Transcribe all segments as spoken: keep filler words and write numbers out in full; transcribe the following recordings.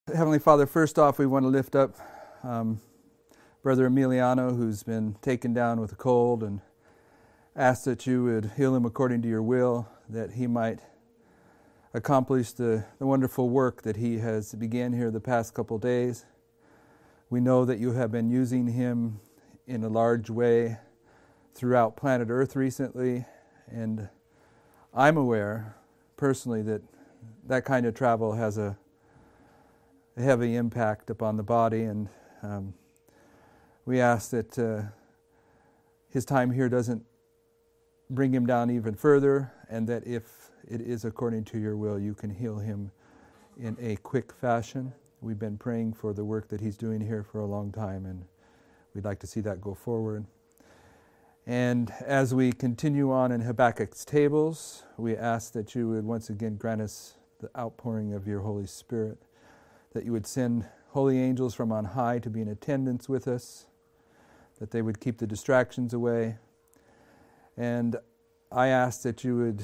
Heavenly Father, first off, we want to lift up um, Brother Emiliano, who's been taken down with a cold, and ask that you would heal him according to your will, that he might accomplish the, the wonderful work that he has began here the past couple days. We know that you have been using him in a large way throughout planet Earth recently, and I'm aware personally that that kind of travel has a, a heavy impact upon the body, and um, we ask that uh, his time here doesn't bring him down even further, and that if it is according to your will, you can heal him in a quick fashion. We've been praying for the work that he's doing here for a long time, and we'd like to see that go forward. And as we continue on in Habakkuk's tables, we ask that you would once again grant us the outpouring of your Holy Spirit, that you would send holy angels from on high to be in attendance with us, that they would keep the distractions away. And I ask that you would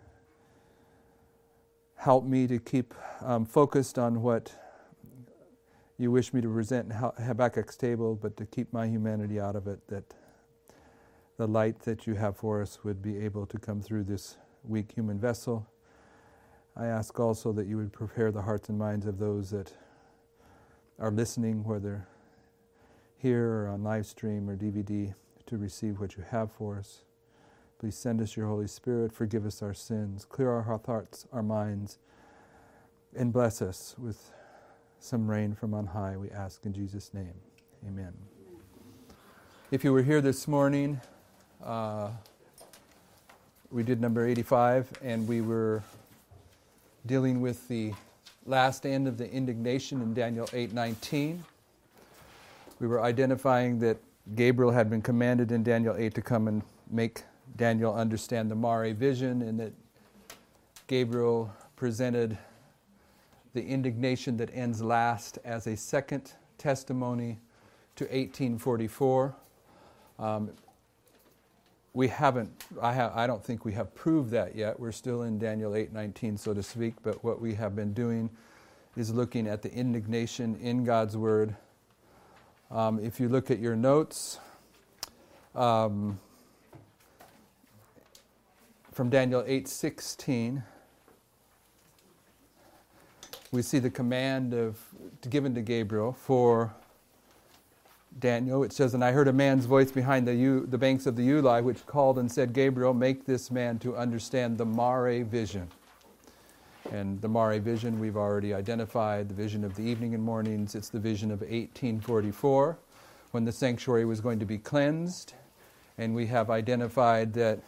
help me to keep um, focused on what you wish me to present in Habakkuk's table, but to keep my humanity out of it, that the light that you have for us would be able to come through this weak human vessel. I ask also that you would prepare the hearts and minds of those that are listening, whether here or on live stream or D V D, to receive what you have for us. Please send us your Holy Spirit, forgive us our sins, clear our hearts, our minds, and bless us with some rain from on high, we ask in Jesus' name. Amen. If you were here this morning, uh, we did number eighty-five, and we were dealing with the last end of the indignation in Daniel eight nineteen. We were identifying that Gabriel had been commanded in Daniel eight to come and make Daniel understand the Mare vision, and that Gabriel presented the indignation that ends last as a second testimony to eighteen forty-four. Um, we haven't, I, ha- I don't think we have proved that yet. We're still in Daniel eight nineteen, so to speak, but what we have been doing is looking at the indignation in God's Word. Um, if you look at your notes, um, from Daniel eight sixteen, we see the command of given to Gabriel for Daniel. It says, "And I heard a man's voice behind the U, the banks of the Ulai, which called and said, Gabriel, make this man to understand the Mare vision." And the Mare vision we've already identified, the vision of the evening and mornings. It's the vision of eighteen forty-four, when the sanctuary was going to be cleansed. And we have identified that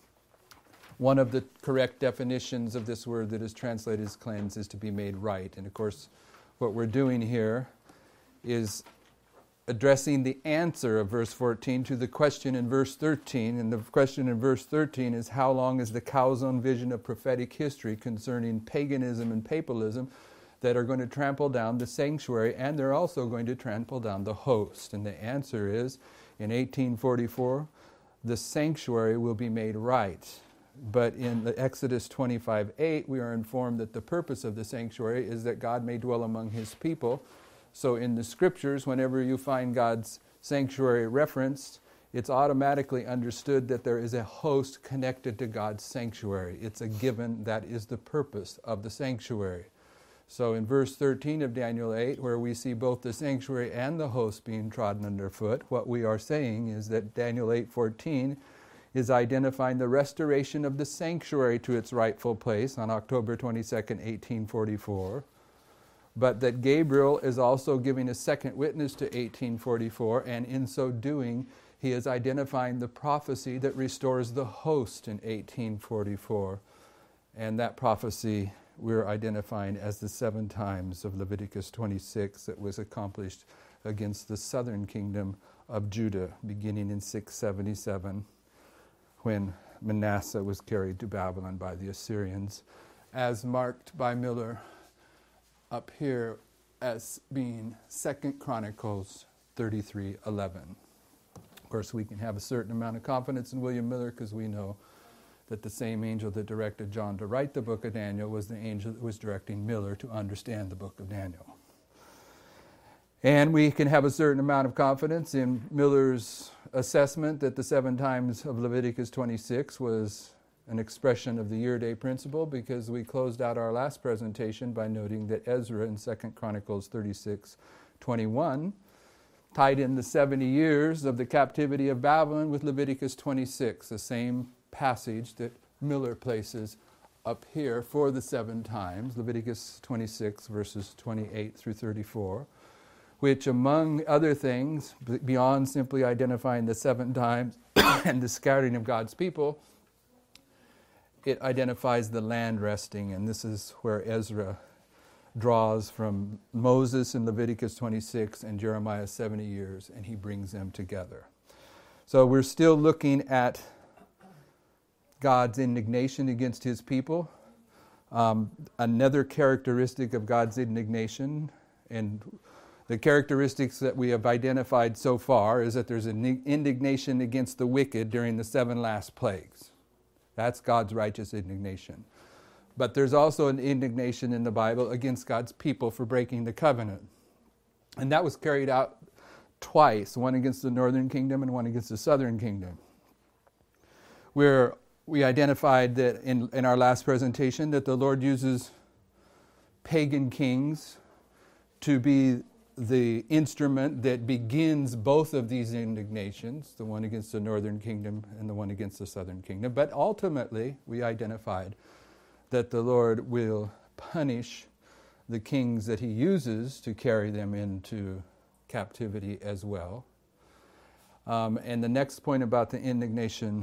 one of the correct definitions of this word that is translated as cleanse is to be made right. And of course, what we're doing here is addressing the answer of verse fourteen to the question in verse thirteen. And the question in verse thirteen is, how long is the Calzone vision of prophetic history concerning paganism and papalism that are going to trample down the sanctuary, and they're also going to trample down the host? And the answer is, in eighteen forty-four, the sanctuary will be made right. But in the Exodus twenty-five eight, we are informed that the purpose of the sanctuary is that God may dwell among his people. So in the scriptures, whenever you find God's sanctuary referenced, it's automatically understood that there is a host connected to God's sanctuary. It's a given. That is the purpose of the sanctuary. So in verse thirteen of Daniel eight, where we see both the sanctuary and the host being trodden underfoot, what we are saying is that Daniel eight fourteen is identifying the restoration of the sanctuary to its rightful place on October twenty-second, eighteen forty-four. But that Gabriel is also giving a second witness to eighteen forty-four, and in so doing, he is identifying the prophecy that restores the host in eighteen forty-four. And that prophecy we're identifying as the seven times of Leviticus twenty-six that was accomplished against the southern kingdom of Judah, beginning in six seventy-seven, when Manasseh was carried to Babylon by the Assyrians, as marked by Miller up here as being Second Chronicles thirty-three eleven. Of course, we can have a certain amount of confidence in William Miller because we know that the same angel that directed John to write the book of Daniel was the angel that was directing Miller to understand the book of Daniel. And we can have a certain amount of confidence in Miller's assessment that the seven times of Leviticus twenty-six was an expression of the year-day principle, because we closed out our last presentation by noting that Ezra in Second Chronicles thirty-six twenty-one tied in the seventy years of the captivity of Babylon with Leviticus twenty-six, the same passage that Miller places up here for the seven times, Leviticus twenty-six verses twenty-eight through thirty-four, which among other things, beyond simply identifying the seven times and the scattering of God's people, it identifies the land resting, and this is where Ezra draws from Moses in Leviticus twenty-six and Jeremiah seventy years, and he brings them together. So we're still looking at God's indignation against his people. Um, another characteristic of God's indignation, and the characteristics that we have identified so far, is that there's an indignation against the wicked during the seven last plagues. That's God's righteous indignation. But there's also an indignation in the Bible against God's people for breaking the covenant. And that was carried out twice, one against the northern kingdom and one against the southern kingdom. Where we identified that in, in our last presentation that the Lord uses pagan kings to be the instrument that begins both of these indignations, the one against the northern kingdom and the one against the southern kingdom. But ultimately, we identified that the Lord will punish the kings that he uses to carry them into captivity as well. Um, and the next point about the indignation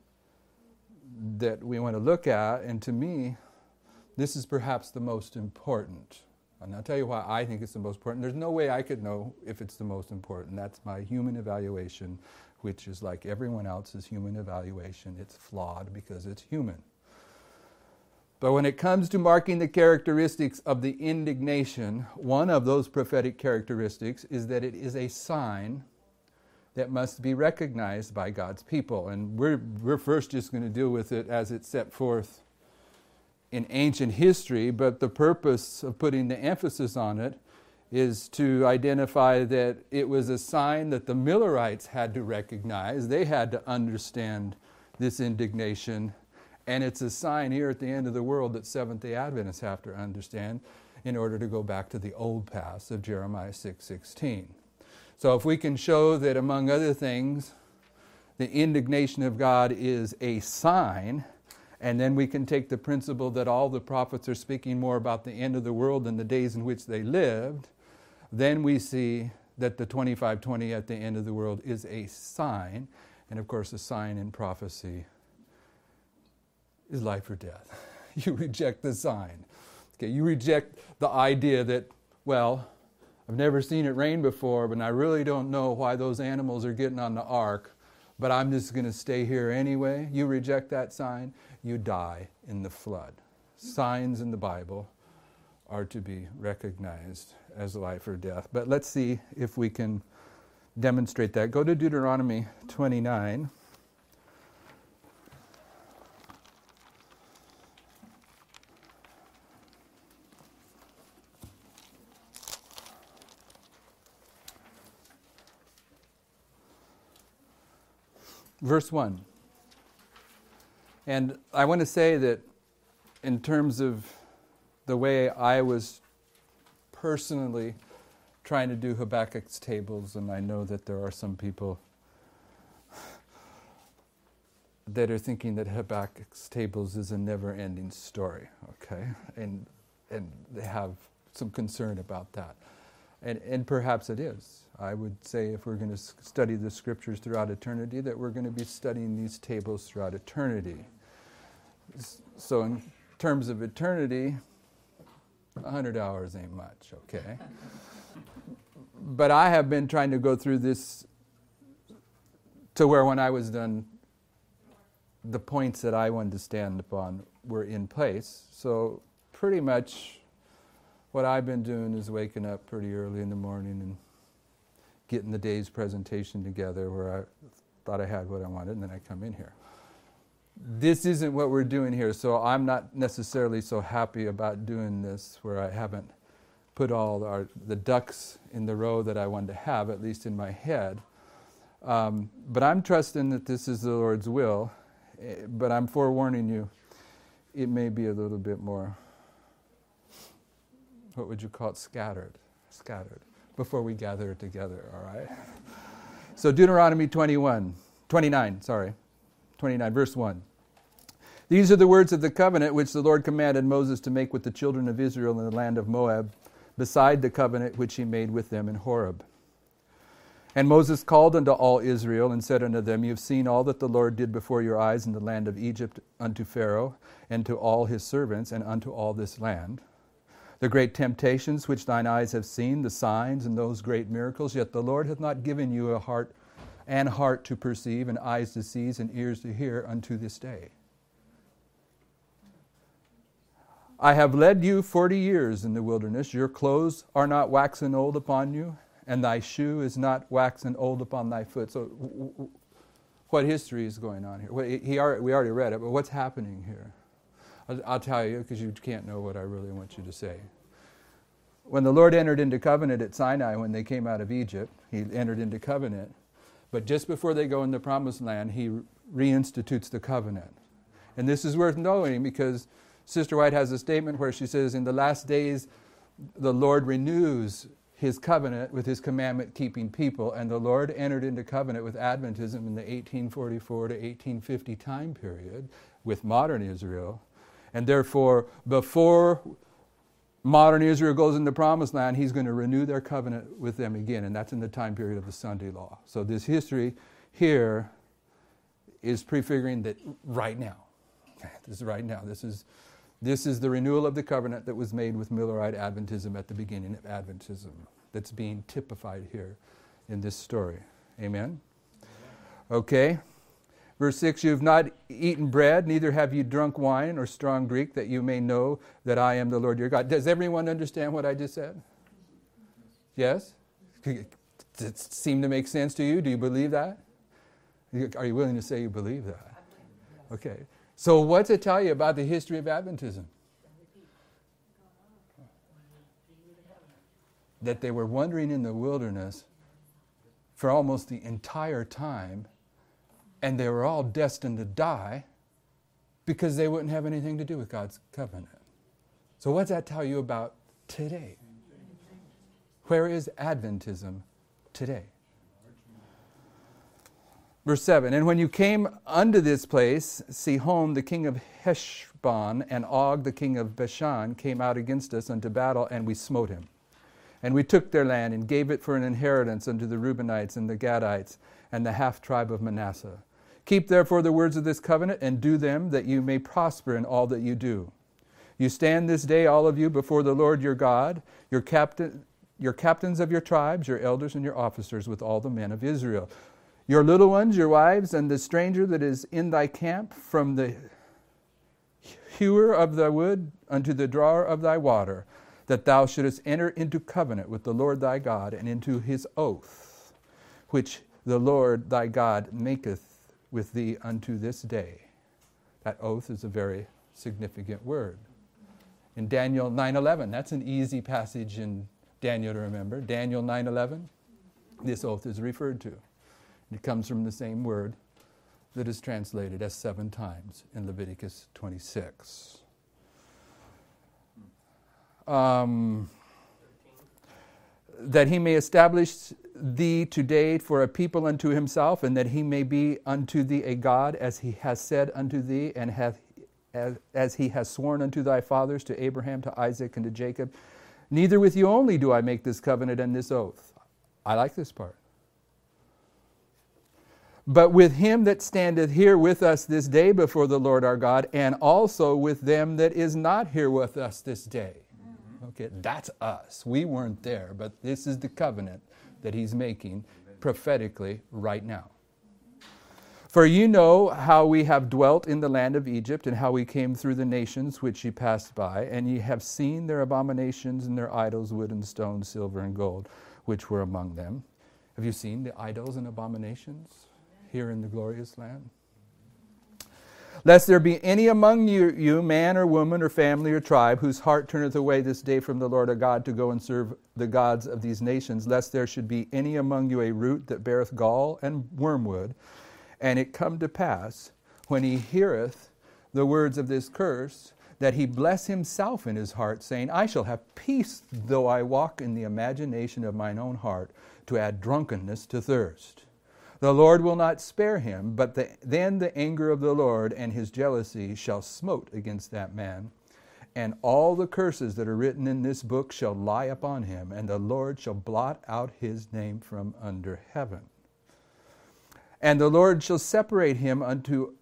that we want to look at, and to me, this is perhaps the most important. And I'll tell you why I think it's the most important. There's no way I could know if it's the most important. That's my human evaluation, which is like everyone else's human evaluation. It's flawed because it's human. But when it comes to marking the characteristics of the indignation, one of those prophetic characteristics is that it is a sign that must be recognized by God's people. And we're, we're first just going to deal with it as it's set forth in ancient history, but the purpose of putting the emphasis on it is to identify that it was a sign that the Millerites had to recognize. They had to understand this indignation, and it's a sign here at the end of the world that Seventh-day Adventists have to understand in order to go back to the old paths of Jeremiah six sixteen. So if we can show that, among other things, the indignation of God is a sign, and then we can take the principle that all the prophets are speaking more about the end of the world than the days in which they lived, then we see that the twenty-five twenty at the end of the world is a sign. And of course, a sign in prophecy is life or death. You reject the sign. Okay, you reject the idea that, well, I've never seen it rain before, but I really don't know why those animals are getting on the ark, but I'm just going to stay here anyway. You reject that sign, you die in the flood. Signs in the Bible are to be recognized as life or death. But let's see if we can demonstrate that. Go to Deuteronomy twenty-nine. Verse one. And I want to say that in terms of the way I was personally trying to do Habakkuk's tables, and I know that there are some people that are thinking that Habakkuk's tables is a never-ending story, okay? And and they have some concern about that. And, and perhaps it is. I would say if we're going to study the scriptures throughout eternity, that we're going to be studying these tables throughout eternity. So in terms of eternity, one hundred hours ain't much, okay? But I have been trying to go through this to where when I was done, the points that I wanted to stand upon were in place. So pretty much what I've been doing is waking up pretty early in the morning and getting the day's presentation together where I thought I had what I wanted, and then I come in here. This isn't what we're doing here, so I'm not necessarily so happy about doing this where I haven't put all our, the ducks in the row that I wanted to have, at least in my head. Um, but I'm trusting that this is the Lord's will. Eh, But I'm forewarning you, it may be a little bit more, what would you call it, scattered, scattered, before we gather together, all right? So Deuteronomy twenty-one, twenty-nine, sorry, twenty-nine, verse one. These are the words of the covenant which the Lord commanded Moses to make with the children of Israel in the land of Moab, beside the covenant which he made with them in Horeb. And Moses called unto all Israel and said unto them, You have seen all that the Lord did before your eyes in the land of Egypt unto Pharaoh, and to all his servants, and unto all this land. The great temptations which thine eyes have seen, the signs and those great miracles, yet the Lord hath not given you a heart and heart to perceive, and eyes to see, and ears to hear unto this day. I have led you forty years in the wilderness. Your clothes are not waxen old upon you, and thy shoe is not waxen old upon thy foot. So w- w- what history is going on here? Well, he already, we already read it, but what's happening here? I'll, I'll tell you, because you can't know what I really want you to say. When the Lord entered into covenant at Sinai, when they came out of Egypt, he entered into covenant. But just before they go in the promised land, he reinstitutes the covenant. And this is worth knowing because Sister White has a statement where she says, in the last days, the Lord renews his covenant with his commandment-keeping people, and the Lord entered into covenant with Adventism in the eighteen forty-four to eighteen fifty time period with modern Israel. And therefore, before modern Israel goes into the promised land, he's going to renew their covenant with them again, and that's in the time period of the Sunday law. So this history here is prefiguring that right now. This is right now. This is This is the renewal of the covenant that was made with Millerite Adventism at the beginning of Adventism that's being typified here in this story. Amen? Okay. Verse six, you have not eaten bread, neither have you drunk wine or strong drink, that you may know that I am the Lord your God. Does everyone understand what I just said? Yes? Does it seem to make sense to you? Do you believe that? Are you willing to say you believe that? Okay. So what's it tell you about the history of Adventism? That they were wandering in the wilderness for almost the entire time, and they were all destined to die because they wouldn't have anything to do with God's covenant. So what's that tell you about today? Where is Adventism today? Verse seven, and when you came unto this place, Sihon the king of Heshbon and Og the king of Bashan came out against us unto battle, and we smote him. And we took their land and gave it for an inheritance unto the Reubenites and the Gadites and the half tribe of Manasseh. Keep therefore the words of this covenant and do them, that you may prosper in all that you do. You stand this day, all of you, before the Lord your God, your captain, your captains of your tribes, your elders and your officers, with all the men of Israel. Your little ones, your wives, and the stranger that is in thy camp, from the hewer of thy wood unto the drawer of thy water, that thou shouldest enter into covenant with the Lord thy God, and into his oath, which the Lord thy God maketh with thee unto this day. That oath is a very significant word. In Daniel nine eleven, that's an easy passage in Daniel to remember. Daniel nine eleven, this oath is referred to. It comes from the same word that is translated as seven times in Leviticus twenty-six. Um, that he may establish thee today for a people unto himself, and that he may be unto thee a God, as he has said unto thee, and hath, as, as he has sworn unto thy fathers, to Abraham, to Isaac, and to Jacob. Neither with you only do I make this covenant and this oath. I like this part. But with him that standeth here with us this day before the Lord our God, and also with them that is not here with us this day. Okay, that's us. We weren't there, but this is the covenant that he's making prophetically right now. For you know how we have dwelt in the land of Egypt, and how we came through the nations which ye passed by, and ye have seen their abominations and their idols, wood and stone, silver and gold, which were among them. Have you seen the idols and abominations here in the glorious land? Lest there be any among you, you, man or woman or family or tribe, whose heart turneth away this day from the Lord our God to go and serve the gods of these nations, lest there should be any among you a root that beareth gall and wormwood, and it come to pass, when he heareth the words of this curse, that he bless himself in his heart, saying, I shall have peace, though I walk in the imagination of mine own heart, to add drunkenness to thirst. The Lord will not spare him, but the, then the anger of the Lord and his jealousy shall smote against that man. And all the curses that are written in this book shall lie upon him, and the Lord shall blot out his name from under heaven. And the Lord shall separate him unto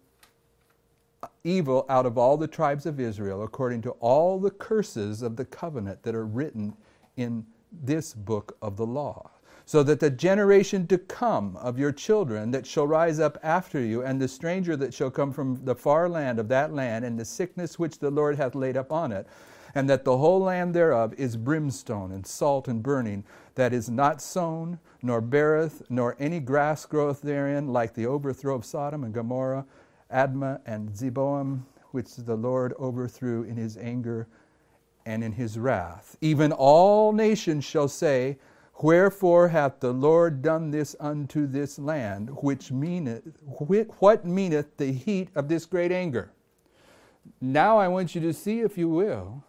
evil out of all the tribes of Israel, according to all the curses of the covenant that are written in this book of the law. So that the generation to come of your children that shall rise up after you, and the stranger that shall come from the far land of that land, and the sickness which the Lord hath laid upon it, and that the whole land thereof is brimstone and salt and burning, that is not sown, nor beareth, nor any grass groweth therein, like the overthrow of Sodom and Gomorrah, Admah and Zeboam, which the Lord overthrew in his anger and in his wrath. Even all nations shall say, Wherefore hath the Lord done this unto this land? Which meaneth, what meaneth the heat of this great anger? Now I want you to see, if you will,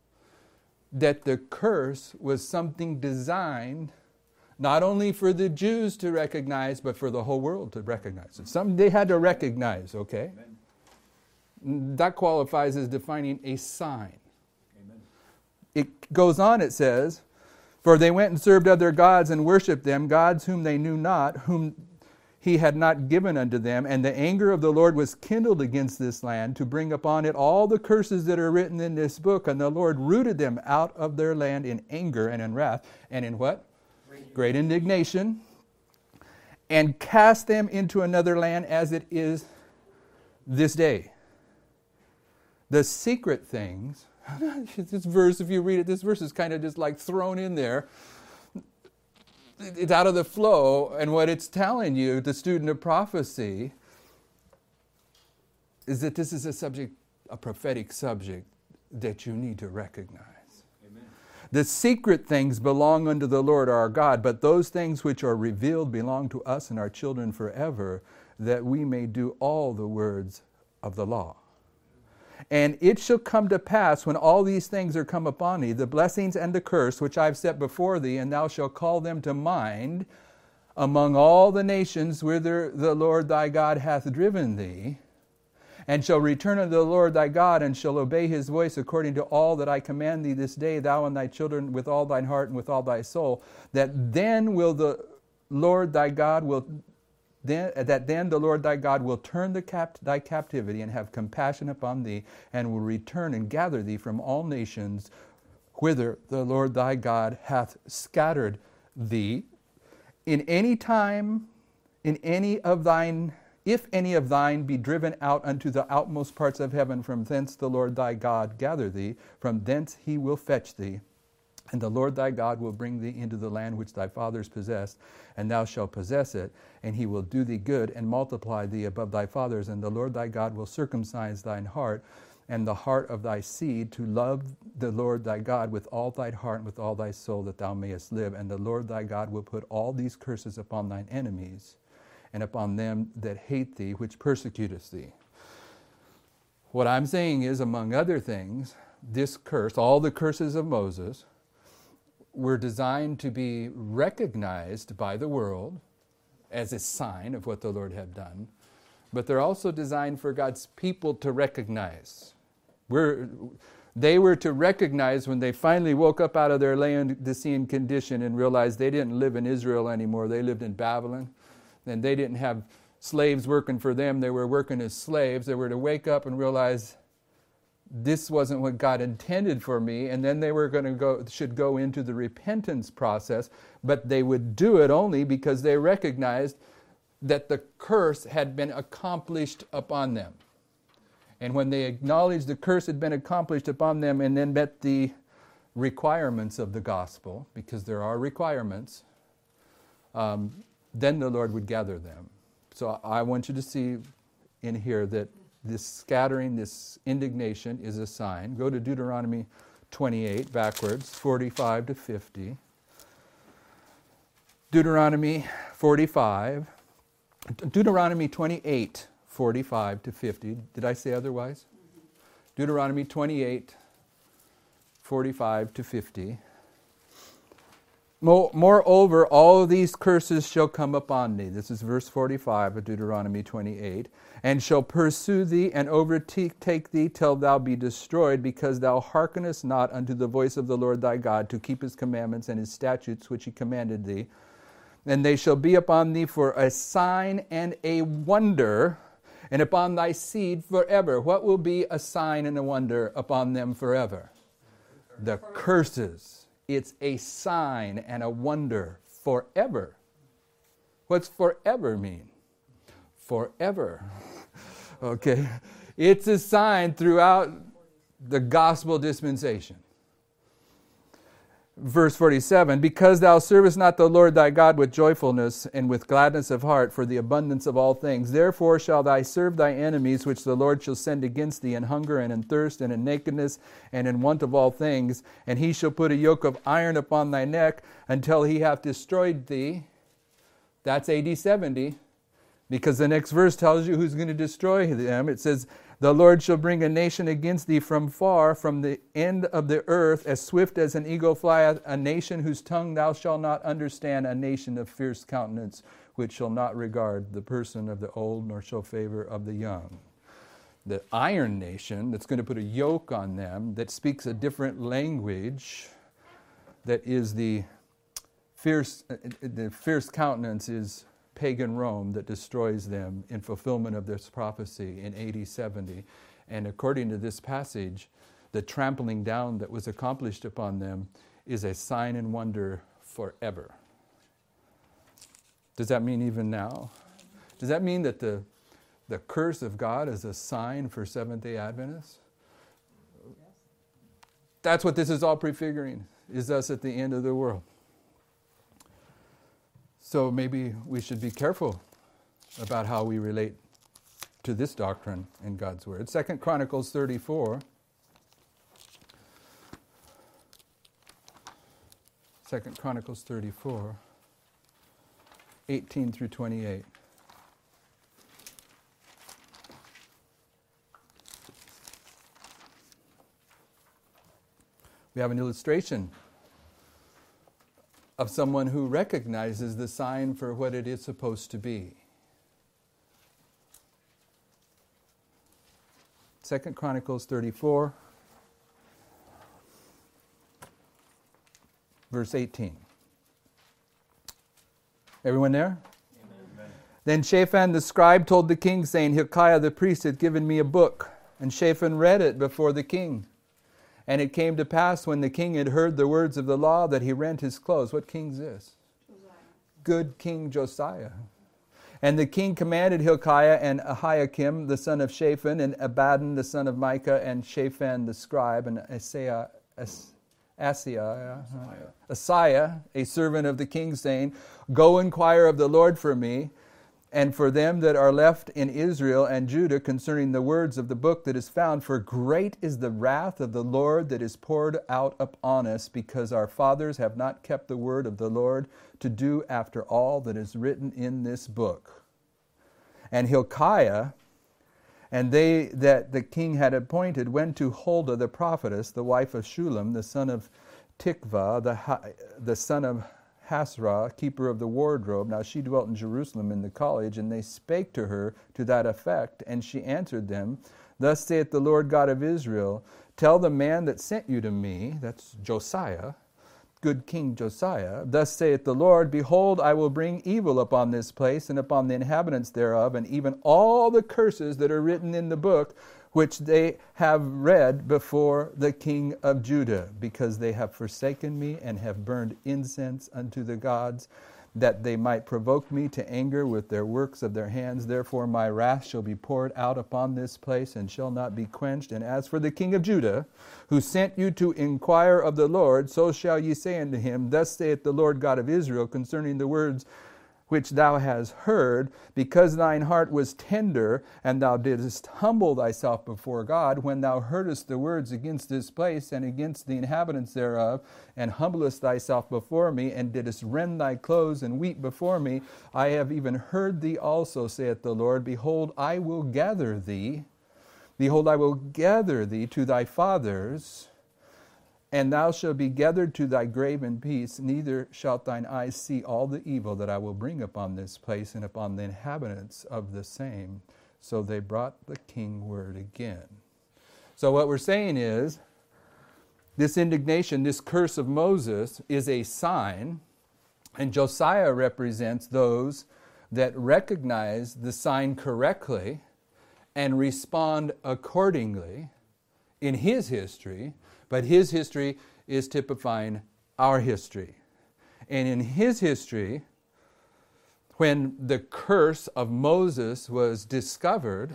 that the curse was something designed not only for the Jews to recognize, but for the whole world to recognize. It's something they had to recognize, okay? Amen. That qualifies as defining a sign. Amen. It goes on, it says, For they went and served other gods and worshipped them, gods whom they knew not, whom he had not given unto them. And the anger of the Lord was kindled against this land, to bring upon it all the curses that are written in this book. And the Lord rooted them out of their land in anger and in wrath. And in what? Great, Great indignation. And cast them into another land, as it is this day. The secret things... This verse, if you read it, this verse is kind of just like thrown in there. It's out of the flow, and what it's telling you, the student of prophecy, is that this is a subject, a prophetic subject, that you need to recognize. Amen. The secret things belong unto the Lord our God, but those things which are revealed belong to us and our children forever, that we may do all the words of the law. And it shall come to pass, when all these things are come upon thee, the blessings and the curse which I have set before thee, and thou shalt call them to mind among all the nations whither the Lord thy God hath driven thee, and shall return unto the Lord thy God, and shall obey his voice according to all that I command thee this day, thou and thy children, with all thine heart and with all thy soul, that then will the Lord thy God will Then, that then the Lord thy God will turn the cap- thy captivity and have compassion upon thee, and will return and gather thee from all nations whither the Lord thy God hath scattered thee. In any time, in any of thine, if any of thine be driven out unto the outmost parts of heaven, from thence the Lord thy God gather thee, from thence he will fetch thee. And the Lord thy God will bring thee into the land which thy fathers possessed, and thou shalt possess it, and he will do thee good, and multiply thee above thy fathers. And the Lord thy God will circumcise thine heart, and the heart of thy seed, to love the Lord thy God with all thy heart and with all thy soul, that thou mayest live. And the Lord thy God will put all these curses upon thine enemies, and upon them that hate thee, which persecuteth thee. What I'm saying is, among other things, this curse, all the curses of Moses, were designed to be recognized by the world as a sign of what the Lord had done, but they're also designed for God's people to recognize. We're, they were to recognize when they finally woke up out of their Laodicean condition and realized they didn't live in Israel anymore, they lived in Babylon, and they didn't have slaves working for them, they were working as slaves. They were to wake up and realize, this wasn't what God intended for me, and then they were going to go, should go into the repentance process, but they would do it only because they recognized that the curse had been accomplished upon them. And when they acknowledged the curse had been accomplished upon them and then met the requirements of the gospel, because there are requirements, um, then the Lord would gather them. So I want you to see in here that this scattering, this indignation is a sign. Go to Deuteronomy twenty-eight, backwards, forty-five to fifty. Deuteronomy forty-five, Deuteronomy twenty-eight, forty-five to fifty. Did I say otherwise? Mm-hmm. Deuteronomy twenty-eight, forty-five to fifty. Moreover, all these curses shall come upon thee. This is verse forty-five of Deuteronomy twenty-eight. And shall pursue thee and overtake thee till thou be destroyed, because thou hearkenest not unto the voice of the Lord thy God, to keep his commandments and his statutes which he commanded thee. And they shall be upon thee for a sign and a wonder, and upon thy seed forever. What will be a sign and a wonder upon them forever? The curses. It's a sign and a wonder forever. What's forever mean? Forever. Okay. It's a sign throughout the gospel dispensation. Verse forty-seven, because thou servest not the Lord thy God with joyfulness and with gladness of heart for the abundance of all things, therefore shall thou serve thy enemies, which the Lord shall send against thee in hunger and in thirst and in nakedness and in want of all things. And he shall put a yoke of iron upon thy neck until he hath destroyed thee. That's A D seventy, because the next verse tells you who's going to destroy them. It says, the Lord shall bring a nation against thee from far, from the end of the earth, as swift as an eagle flieth, a nation whose tongue thou shalt not understand, a nation of fierce countenance, which shall not regard the person of the old, nor show favor of the young. The iron nation that's going to put a yoke on them, that speaks a different language, that is the fierce, the fierce countenance is pagan Rome, that destroys them in fulfillment of this prophecy in A D seventy. And according to this passage, the trampling down that was accomplished upon them is a sign and wonder forever. Does that mean even now? Does that mean that the, the curse of God is a sign for Seventh-day Adventists? That's what this is all prefiguring, is us at the end of the world. So maybe we should be careful about how we relate to this doctrine in God's Word. Second Chronicles thirty-four. Second Chronicles thirty-four, eighteen through twenty-eight. We have an illustration of someone who recognizes the sign for what it is supposed to be. Second Chronicles thirty-four, verse eighteen. Everyone there? Amen. Then Shaphan the scribe told the king, saying, Hilkiah the priest hath given me a book. And Shaphan read it before the king. And it came to pass, when the king had heard the words of the law, that he rent his clothes. What king's this? Josiah. Good King Josiah. And the king commanded Hilkiah and Ahiakim the son of Shaphan, and Abaddon the son of Micah, and Shaphan the scribe, and Asaiah, As, Asaiah, Asaiah, a servant of the king, saying, Go inquire of the Lord for me, and for them that are left in Israel and Judah, concerning the words of the book that is found. For great is the wrath of the Lord that is poured out upon us, because our fathers have not kept the word of the Lord to do after all that is written in this book. And Hilkiah and they that the king had appointed went to Huldah the prophetess, the wife of Shulem, the son of Tikvah, the, the son of Hasrah, keeper of the wardrobe. Now she dwelt in Jerusalem in the college, and they spake to her to that effect. And she answered them, Thus saith the Lord God of Israel, Tell the man that sent you to me, that's Josiah, good King Josiah, Thus saith the Lord, Behold, I will bring evil upon this place and upon the inhabitants thereof, and even all the curses that are written in the book, which they have read before the king of Judah, because they have forsaken me and have burned incense unto the gods, that they might provoke me to anger with their works of their hands. Therefore my wrath shall be poured out upon this place, and shall not be quenched. And as for the king of Judah, who sent you to inquire of the Lord, so shall ye say unto him, Thus saith the Lord God of Israel, concerning the words which thou hast heard, because thine heart was tender, and thou didst humble thyself before God, when thou heardest the words against this place and against the inhabitants thereof, and humblest thyself before me, and didst rend thy clothes and weep before me, I have even heard thee also, saith the Lord. Behold, I will gather thee. Behold, I will gather thee to thy fathers, and thou shalt be gathered to thy grave in peace, neither shalt thine eyes see all the evil that I will bring upon this place and upon the inhabitants of the same. So they brought the king word again. So what we're saying is, this indignation, this curse of Moses is a sign, and Josiah represents those that recognize the sign correctly and respond accordingly in his history. But his history is typifying our history. And in his history, when the curse of Moses was discovered,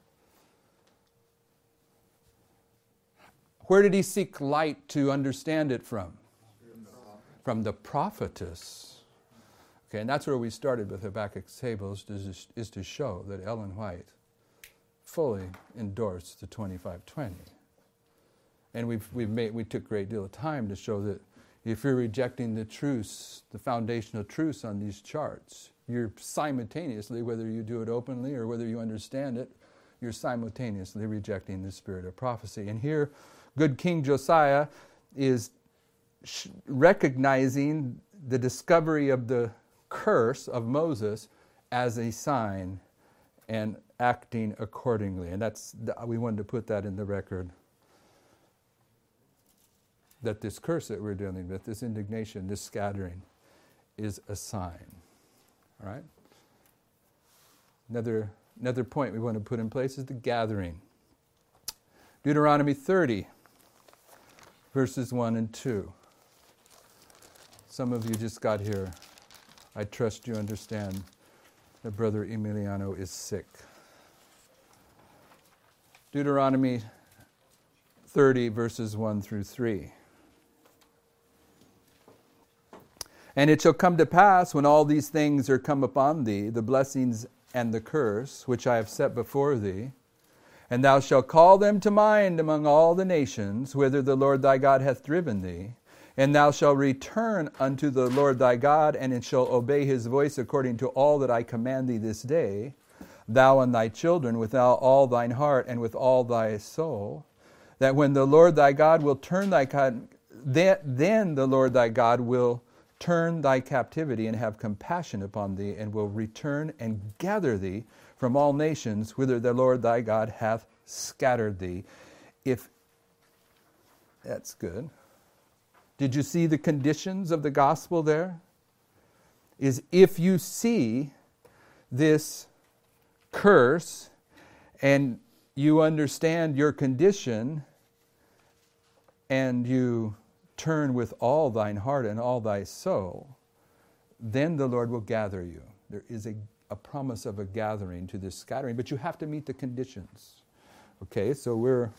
where did he seek light to understand it from? From the prophetess. Okay, and that's where we started with Habakkuk's tables, is, is to show that Ellen White fully endorsed the twenty-five twenty. And we've, we've made, we took a great deal of time to show that if you're rejecting the truths, the foundational truths on these charts, you're simultaneously, whether you do it openly or whether you understand it, you're simultaneously rejecting the spirit of prophecy. And here, good King Josiah is sh- recognizing the discovery of the curse of Moses as a sign and acting accordingly. And that's the, we wanted to put that in the record, that this curse that we're dealing with, this indignation, this scattering, is a sign. All right? Another, another point we want to put in place is the gathering. Deuteronomy thirty, verses one and two. Some of you just got here. I trust you understand that Brother Emiliano is sick. Deuteronomy thirty, verses one through three. And it shall come to pass, when all these things are come upon thee, the blessings and the curse, which I have set before thee, and thou shalt call them to mind among all the nations, whither the Lord thy God hath driven thee, and thou shalt return unto the Lord thy God, and it shall obey his voice according to all that I command thee this day, thou and thy children, with all thine heart and with all thy soul, that when the Lord thy God will turn thy then, then the Lord thy God will turn thy captivity and have compassion upon thee, and will return and gather thee from all nations whither the Lord thy God hath scattered thee. If that's good. Did you see the conditions of the gospel there? Is if you see this curse and you understand your condition and you turn with all thine heart and all thy soul, then the Lord will gather you. There is a, a promise of a gathering to this scattering, but you have to meet the conditions. Okay, so we're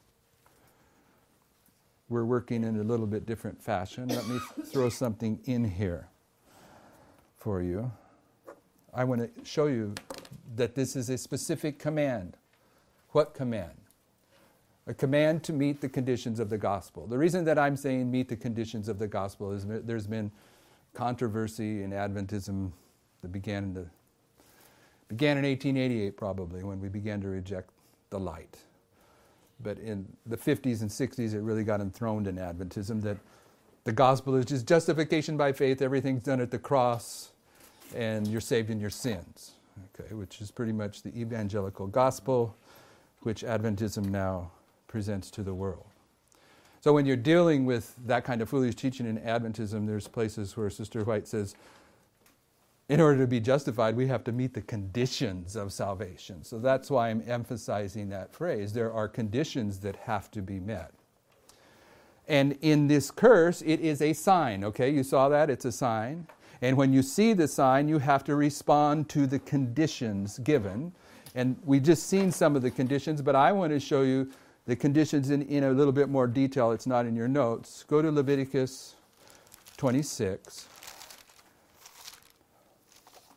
we're working in a little bit different fashion. Let me throw something in here for you. I want to show you that this is a specific command. What command? A command to meet the conditions of the gospel. The reason that I'm saying meet the conditions of the gospel is there's been controversy in Adventism that began in the began in eighteen eighty-eight probably, when we began to reject the light. But in the fifties and sixties it really got enthroned in Adventism that the gospel is just justification by faith, everything's done at the cross, and you're saved in your sins. Okay, which is pretty much the evangelical gospel, which Adventism now presents to the world. So when you're dealing with that kind of foolish teaching in Adventism, there's places where Sister White says, in order to be justified, we have to meet the conditions of salvation. So that's why I'm emphasizing that phrase. There are conditions that have to be met. And in this curse, it is a sign. Okay, you saw that? It's a sign. And when you see the sign, you have to respond to the conditions given. And we've just seen some of the conditions, but I want to show you the conditions in, in a little bit more detail. It's not in your notes. Go to Leviticus twenty-six.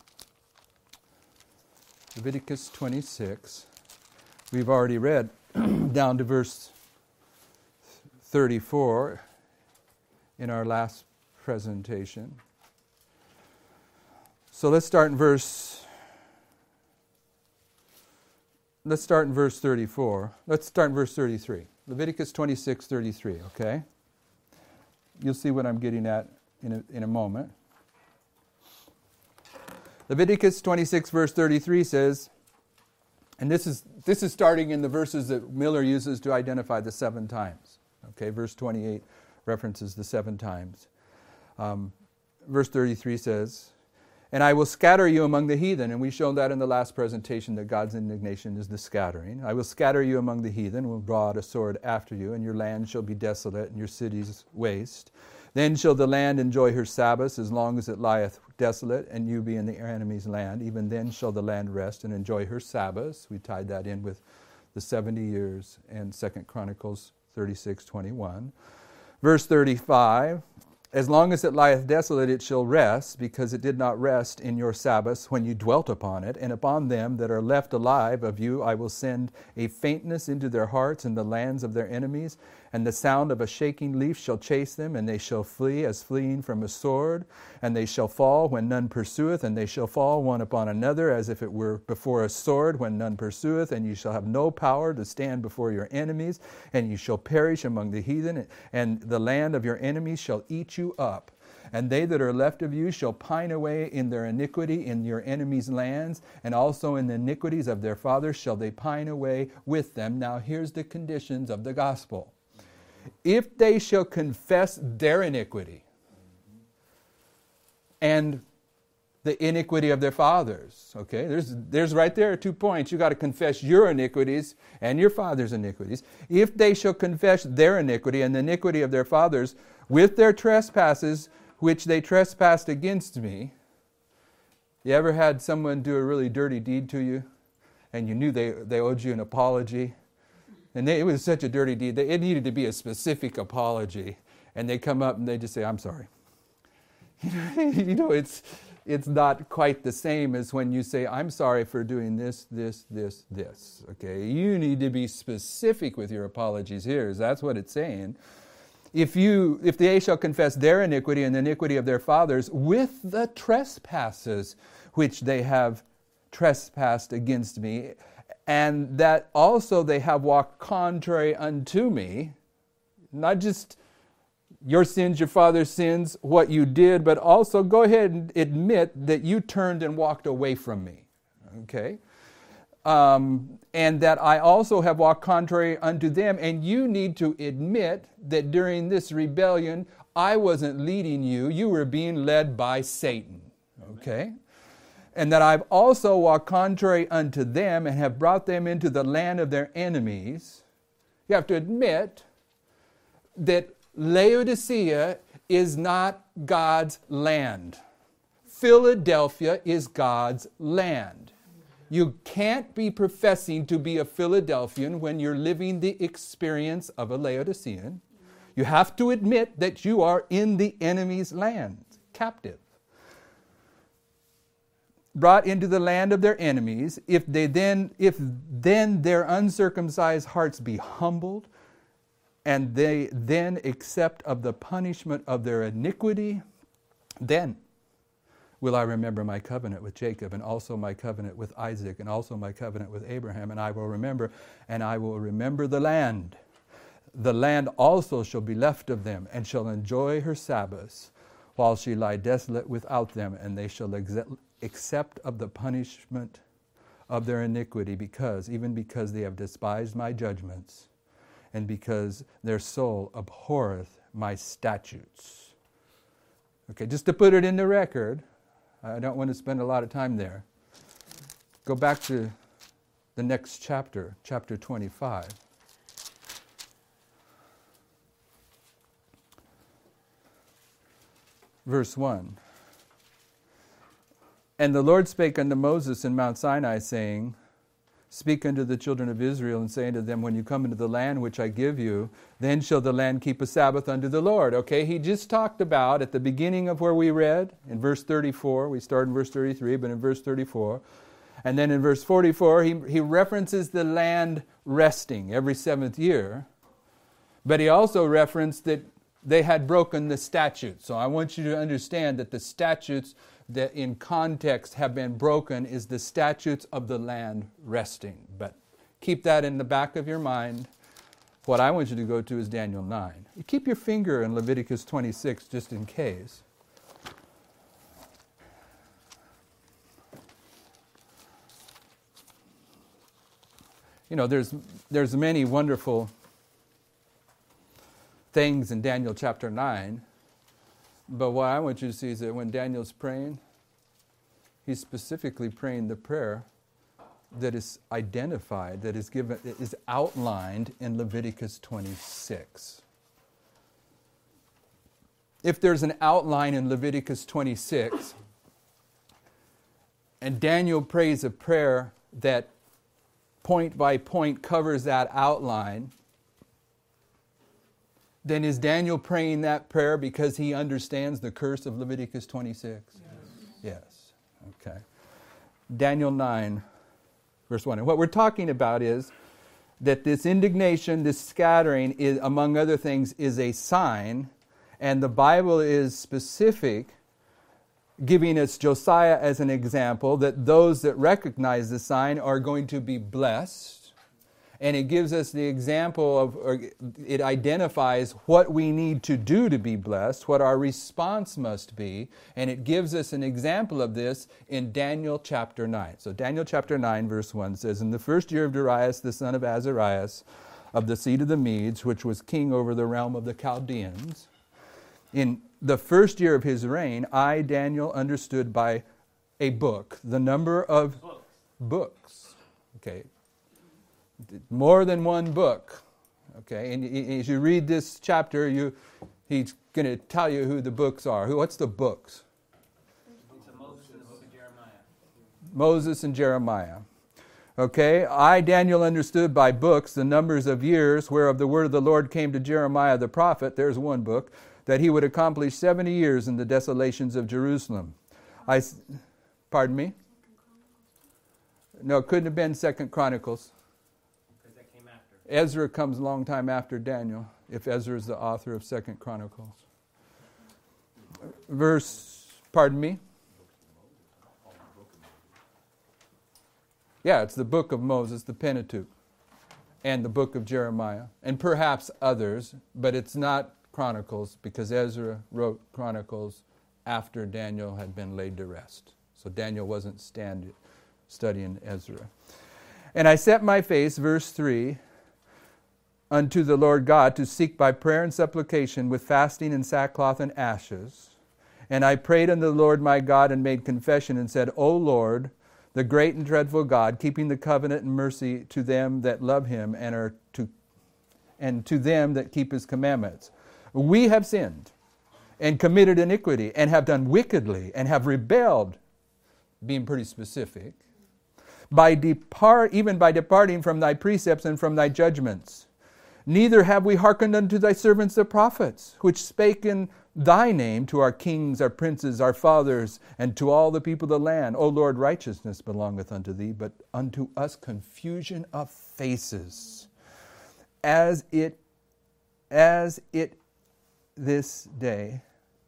Leviticus twenty-six. We've already read down to verse thirty-four in our last presentation. So let's start in verse Let's start in verse thirty-four. Let's start in verse thirty-three. Leviticus twenty-six, thirty-three, okay? You'll see what I'm getting at in a, in a moment. Leviticus twenty-six, verse thirty-three says, and this is this is starting in the verses that Miller uses to identify the seven times. Okay, verse twenty-eight references the seven times. Um, verse thirty-three says, and I will scatter you among the heathen. And we showed that in the last presentation that God's indignation is the scattering. I will scatter you among the heathen, will draw out a sword after you, and your land shall be desolate, and your cities waste. Then shall the land enjoy her Sabbaths as long as it lieth desolate, and you be in the enemy's land. Even then shall the land rest and enjoy her Sabbaths. We tied that in with the seventy years and Second Chronicles thirty-six, twenty-one. Verse thirty-five, as long as it lieth desolate, it shall rest, because it did not rest in your Sabbaths when you dwelt upon it. And upon them that are left alive of you I will send a faintness into their hearts in the lands of their enemies, and the sound of a shaking leaf shall chase them, and they shall flee as fleeing from a sword. And they shall fall when none pursueth, and they shall fall one upon another as if it were before a sword when none pursueth. And you shall have no power to stand before your enemies, and you shall perish among the heathen, and the land of your enemies shall eat you up. And they that are left of you shall pine away in their iniquity in your enemies' lands, and also in the iniquities of their fathers shall they pine away with them. Now here's the conditions of the gospel. If they shall confess their iniquity and the iniquity of their fathers. Okay, there's there's right there two points. You got to confess your iniquities and your father's iniquities. If they shall confess their iniquity and the iniquity of their fathers with their trespasses which they trespassed against me. You ever had someone do a really dirty deed to you and you knew they, they owed you an apology? And they, it was such a dirty deed that it needed to be a specific apology. And they come up and they just say, I'm sorry. You know, it's it's not quite the same as when you say, I'm sorry for doing this, this, this, this. Okay, you need to be specific with your apologies here. That's what it's saying. If you, if they shall confess their iniquity and the iniquity of their fathers with the trespasses which they have trespassed against me, and that also they have walked contrary unto me, not just your sins, your father's sins, what you did, but also go ahead and admit that you turned and walked away from me. Okay? Um, and that I also have walked contrary unto them, and you need to admit that during this rebellion, I wasn't leading you, you were being led by Satan. Okay? And that I've also walked contrary unto them and have brought them into the land of their enemies. You have to admit that Laodicea is not God's land. Philadelphia is God's land. You can't be professing to be a Philadelphian when you're living the experience of a Laodicean. You have to admit that you are in the enemy's land, captive. Brought into the land of their enemies, if they then, if then their uncircumcised hearts be humbled, and they then accept of the punishment of their iniquity, then will I remember my covenant with Jacob, and also my covenant with Isaac, and also my covenant with Abraham, and I will remember, and I will remember the land. The land also shall be left of them, and shall enjoy her Sabbaths, while she lie desolate without them, and they shall accept of the punishment of their iniquity, because, even because they have despised my judgments, and because their soul abhorreth my statutes. Okay, just to put it in the record, I don't want to spend a lot of time there. Go back to the next chapter, chapter twenty-five. Verse one. And the Lord spake unto Moses in Mount Sinai, saying, Speak unto the children of Israel, and say unto them, when you come into the land which I give you, then shall the land keep a Sabbath unto the Lord. Okay, he just talked about, at the beginning of where we read, in verse thirty-four, we started in verse thirty-three, but in verse thirty-four, And then in verse forty-four, he, he references the land resting every seventh year. But he also referenced that they had broken the statutes. So I want you to understand that the statutes that in context have been broken is the statutes of the land resting. But keep that in the back of your mind. What I want you to go to is Daniel nine. Keep your finger in Leviticus twenty-six just in case. You know, there's there's many wonderful things in Daniel chapter nine, but what I want you to see is that when Daniel's praying, he's specifically praying the prayer that is identified, that is given, is outlined in Leviticus twenty-six. If there's an outline in Leviticus twenty-six, and Daniel prays a prayer that point by point covers that outline, then is Daniel praying that prayer because he understands the curse of Leviticus twenty-six? Yes. Yes. Okay. Daniel nine, verse one. And what we're talking about is that this indignation, this scattering, is, among other things, is a sign, and the Bible is specific, giving us Josiah as an example, that those that recognize the sign are going to be blessed. And it gives us the example of, or it identifies what we need to do to be blessed, what our response must be. And it gives us an example of this in Daniel chapter nine. So Daniel chapter nine verse one says, "In the first year of Darius, the son of Azarias, of the seed of the Medes, which was king over the realm of the Chaldeans, in the first year of his reign, I, Daniel, understood by a book the number of books. books. Okay. More than one book. Okay. And as you read this chapter, you he's going to tell you who the books are. Who? What's the books? It's Moses and the book of Jeremiah. Moses and Jeremiah. Okay. I, Daniel, understood by books the numbers of years whereof the word of the Lord came to Jeremiah the prophet. There's one book. That he would accomplish seventy years in the desolations of Jerusalem. I, pardon me? No, it couldn't have been Second Chronicles. Because that came after. Ezra comes a long time after Daniel, if Ezra is the author of Second Chronicles. Verse, pardon me? Yeah, it's the book of Moses, the Pentateuch, and the book of Jeremiah, and perhaps others, but it's not Chronicles, because Ezra wrote Chronicles after Daniel had been laid to rest. So Daniel wasn't stand, studying Ezra. And I set my face, verse three, unto the Lord God to seek by prayer and supplication with fasting and sackcloth and ashes. And I prayed unto the Lord my God and made confession and said, O Lord, the great and dreadful God, keeping the covenant and mercy to them that love him and are to and to them that keep his commandments. We have sinned and committed iniquity and have done wickedly and have rebelled, being pretty specific, by depart, even by departing from thy precepts and from thy judgments. Neither have we hearkened unto thy servants the prophets, which spake in thy name to our kings, our princes, our fathers, and to all the people of the land. O Lord, righteousness belongeth unto thee, but unto us confusion of faces, as it as it this day.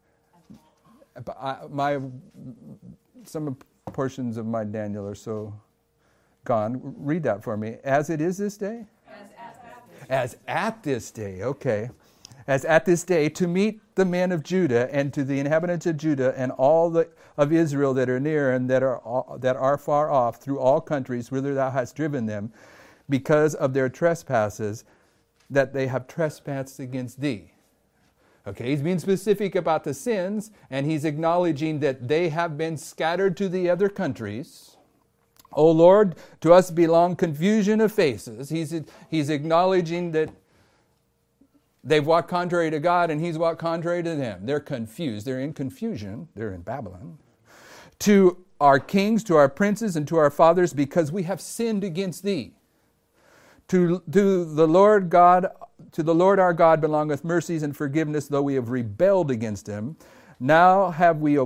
I, my some portions of my Daniel are so gone. Read that for me. As it is this day? As at this day. As at this day, okay. As at this day, to meet the men of Judah and to the inhabitants of Judah and all the, of Israel that are near and that are that are far off through all countries whither thou hast driven them, because of their trespasses, that they have trespassed against thee. Okay, he's being specific about the sins, and he's acknowledging that they have been scattered to the other countries. O Lord, to us belong confusion of faces. He's, he's acknowledging that they've walked contrary to God, and he's walked contrary to them. They're confused. They're in confusion. They're in Babylon. To our kings, to our princes, and to our fathers, because we have sinned against thee. To, to the Lord God, to the Lord our God belongeth mercies and forgiveness, though we have rebelled against him. Now have we ob-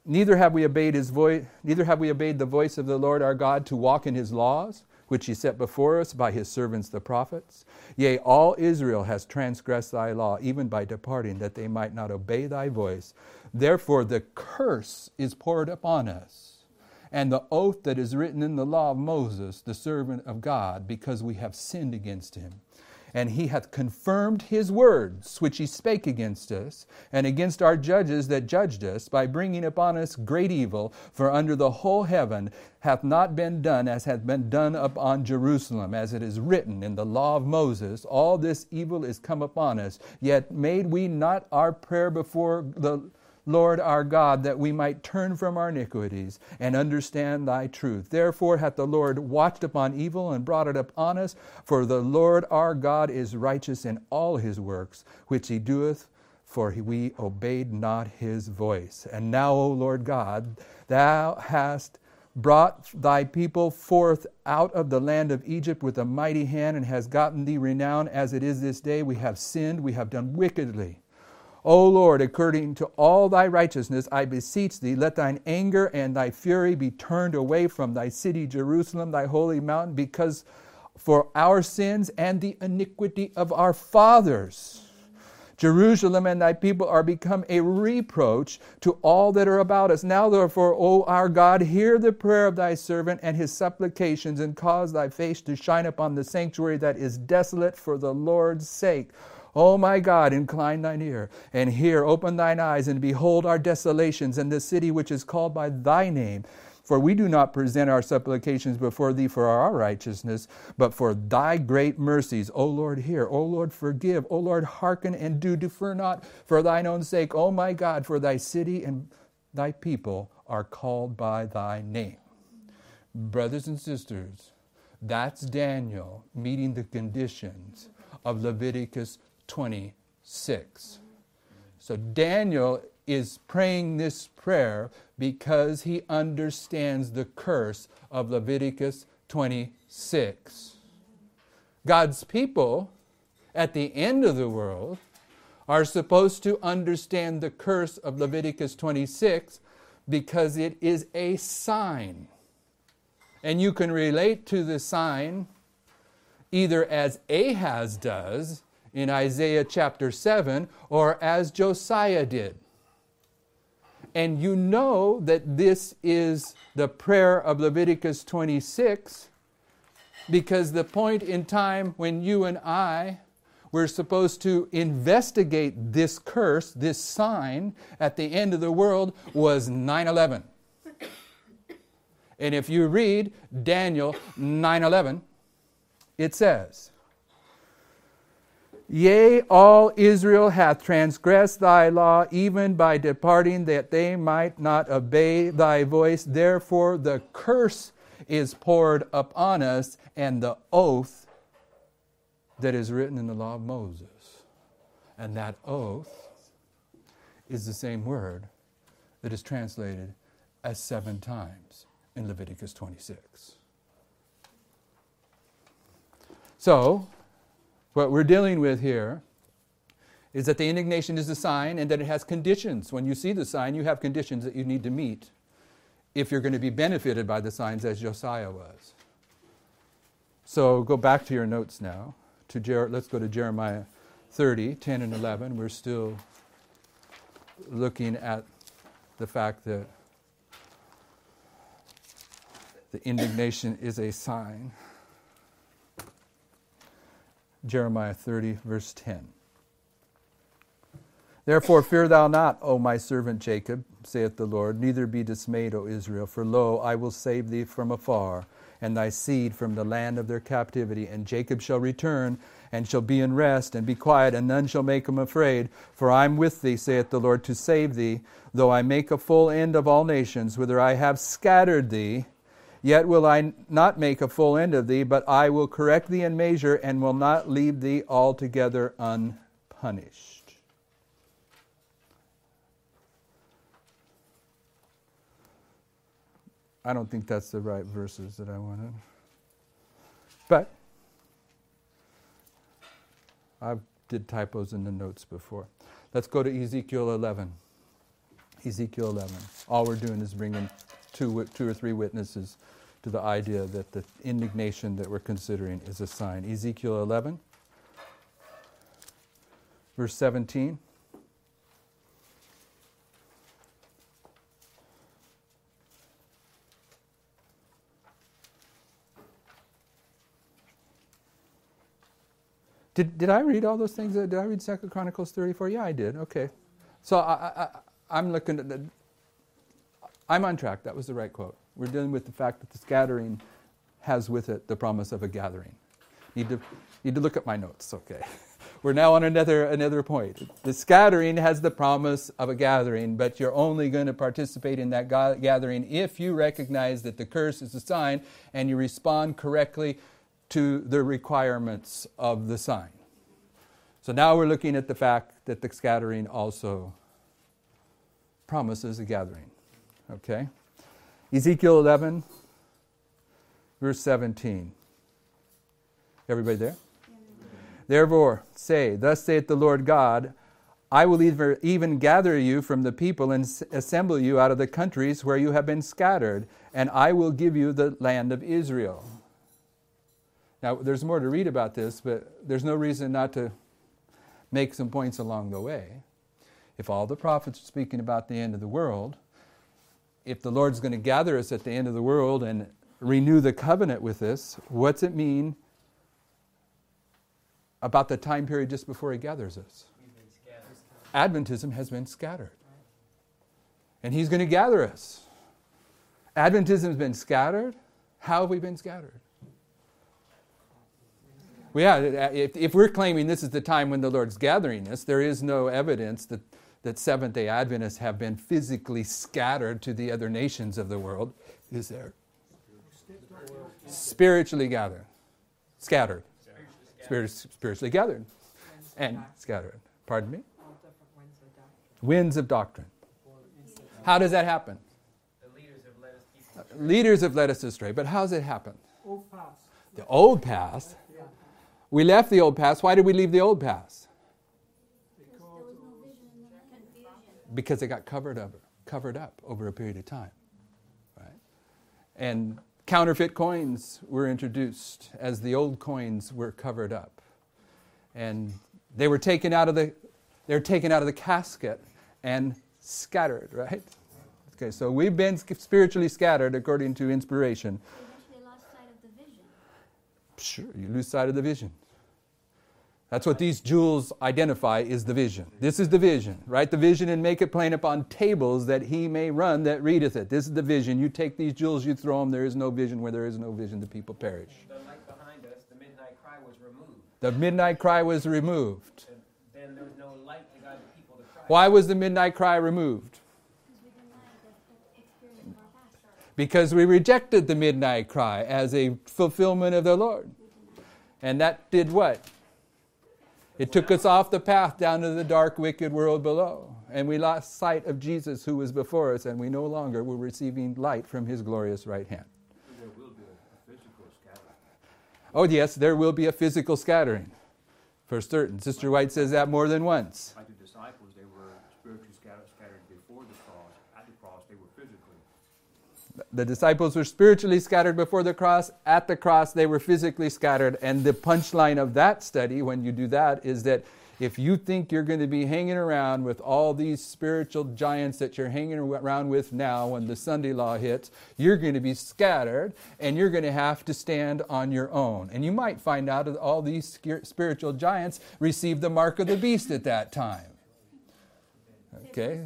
neither have we obeyed his voice, neither have we obeyed the voice of the Lord our God to walk in his laws, which he set before us by his servants the prophets. Yea, all Israel has transgressed thy law, even by departing, that they might not obey thy voice. Therefore the curse is poured upon us, and the oath that is written in the law of Moses, the servant of God, because we have sinned against him. And he hath confirmed his words, which he spake against us, and against our judges that judged us, by bringing upon us great evil. For under the whole heaven hath not been done as hath been done upon Jerusalem, as it is written in the law of Moses. All this evil is come upon us. Yet made we not our prayer before the Lord our God, that we might turn from our iniquities and understand thy truth. Therefore hath the Lord watched upon evil and brought it upon us. For the Lord our God is righteous in all his works, which he doeth, for we obeyed not his voice. And now, O Lord God, thou hast brought thy people forth out of the land of Egypt with a mighty hand, and hast gotten thee renown as it is this day. We have sinned, we have done wickedly. O Lord, according to all thy righteousness, I beseech thee, let thine anger and thy fury be turned away from thy city Jerusalem, thy holy mountain, because for our sins and the iniquity of our fathers, Jerusalem and thy people are become a reproach to all that are about us. Now therefore, O our God, hear the prayer of thy servant and his supplications, and cause thy face to shine upon the sanctuary that is desolate for the Lord's sake. O my God, incline thine ear, and hear, open thine eyes, and behold our desolations, and the city which is called by thy name. For we do not present our supplications before thee for our righteousness, but for thy great mercies. O Lord, hear. O Lord, forgive. O Lord, hearken and do. Defer not for thine own sake. O my God, for thy city and thy people are called by thy name. Brothers and sisters, that's Daniel meeting the conditions of Leviticus twenty-six. So Daniel is praying this prayer because he understands the curse of Leviticus twenty-six. God's people at the end of the world are supposed to understand the curse of Leviticus twenty-six because it is a sign. And you can relate to the sign either as Ahaz does in Isaiah chapter seven, or as Josiah did. And you know that this is the prayer of Leviticus twenty-six, because the point in time when you and I were supposed to investigate this curse, this sign, at the end of the world was nine eleven. And if you read Daniel nine eleven, it says, Yea, all Israel hath transgressed thy law, even by departing, that they might not obey thy voice. Therefore the curse is poured upon us, and the oath that is written in the law of Moses. And that oath is the same word that is translated as seven times in Leviticus twenty-six. So, what we're dealing with here is that the indignation is a sign, and that it has conditions. When you see the sign, you have conditions that you need to meet if you're going to be benefited by the signs as Josiah was. So go back to your notes now. To Jer- let's go to Jeremiah thirty, ten and eleven. We're still looking at the fact that the indignation is a sign. Jeremiah thirty, verse ten. Therefore fear thou not, O my servant Jacob, saith the Lord, neither be dismayed, O Israel, for lo, I will save thee from afar, and thy seed from the land of their captivity. And Jacob shall return, and shall be in rest, and be quiet, and none shall make him afraid. For I am with thee, saith the Lord, to save thee, though I make a full end of all nations, whither I have scattered thee. Yet will I not make a full end of thee, but I will correct thee in measure, and will not leave thee altogether unpunished. I don't think that's the right verses that I wanted. But I did typos in the notes before. Let's go to Ezekiel eleven. Ezekiel eleven. All we're doing is bringing two, two or three witnesses to the idea that the indignation that we're considering is a sign. Ezekiel eleven, verse seventeen. Did did I read all those things? Did I read Second Chronicles thirty-four? Yeah, I did. Okay. So I, I, I'm looking at the, I'm on track. That was the right quote. We're dealing with the fact that the scattering has with it the promise of a gathering. Need to need to look at my notes. Okay. We're now on another another point. The scattering has the promise of a gathering, but you're only going to participate in that ga- gathering if you recognize that the curse is a sign and you respond correctly to the requirements of the sign. So now we're looking at the fact that the scattering also promises a gathering. Okay? Ezekiel eleven, verse seventeen. Everybody there? Therefore, say, thus saith the Lord God, I will either even gather you from the people and s- assemble you out of the countries where you have been scattered, and I will give you the land of Israel. Now, there's more to read about this, but there's no reason not to make some points along the way. If all the prophets are speaking about the end of the world, if the Lord's going to gather us at the end of the world and renew the covenant with us, what's it mean about the time period just before He gathers us? Adventism has been scattered. And He's going to gather us. Adventism has been scattered. How have we been scattered? Well, yeah, if, if we're claiming this is the time when the Lord's gathering us, there is no evidence that, that Seventh-day Adventists have been physically scattered to the other nations of the world, is there? Spiritually gathered. Scattered. Spirit, spiritually gathered. And scattered. Pardon me? Winds of doctrine. How does that happen? The leaders have led us keep Uh, Leaders have led us astray. But how does it happen? Old past. The old past. We left the old past. Why did we leave the old past? Because it got covered up, covered up over a period of time. Right? And counterfeit coins were introduced as the old coins were covered up. And they were taken out of the they were taken out of the casket and scattered, right? Okay, so we've been spiritually scattered according to inspiration. They lost sight of the vision. Sure, you lose sight of the vision. That's what these jewels identify, is the vision. This is the vision. Write the vision and make it plain upon tables that he may run that readeth it. This is the vision. You take these jewels, you throw them. There is no vision. Where there is no vision, the people perish. the light behind us. The midnight cry was removed. The midnight cry was removed. And then there was no light to guide the people to Christ. Why was the midnight cry removed? Because we denied the experience of our past. Because we rejected the midnight cry as a fulfillment of the Lord. And that did what? It took us off the path down to the dark, wicked world below. And we lost sight of Jesus who was before us, and we no longer were receiving light from His glorious right hand. There will be a physical scattering. Oh yes, there will be a physical scattering. For certain. Sister White says that more than once. Like the disciples, they were spiritually scattered, scattered before the cross. At the cross, they were physically. The disciples were spiritually scattered before the cross. At the cross, they were physically scattered. And the punchline of that study, when you do that, is that if you think you're going to be hanging around with all these spiritual giants that you're hanging around with now when the Sunday law hits, you're going to be scattered and you're going to have to stand on your own. And you might find out that all these spiritual giants received the mark of the beast at that time. Okay?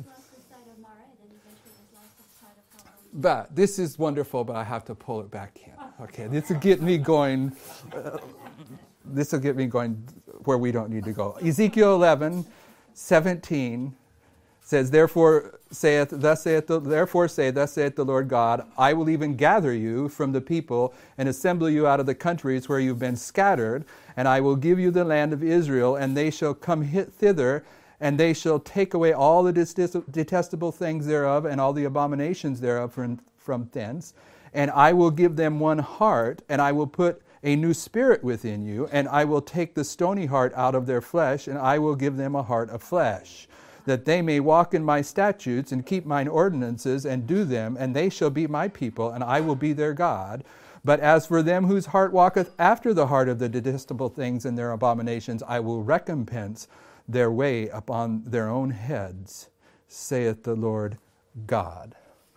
But this is wonderful, but I have to pull it back in. Okay, this will get me going. Uh, this will get me going where we don't need to go. Ezekiel eleven, seventeen says, "Therefore saith, thus saith, the, therefore say, thus saith the Lord God, I will even gather you from the people and assemble you out of the countries where you've been scattered, and I will give you the land of Israel, and they shall come hit thither." And they shall take away all the detestable things thereof and all the abominations thereof from, from thence. And I will give them one heart, and I will put a new spirit within you, and I will take the stony heart out of their flesh, and I will give them a heart of flesh. that they may walk in my statutes and keep mine ordinances and do them, and they shall be my people, and I will be their God. But as for them whose heart walketh after the heart of the detestable things and their abominations, I will recompense their way upon their own heads, saith the Lord God.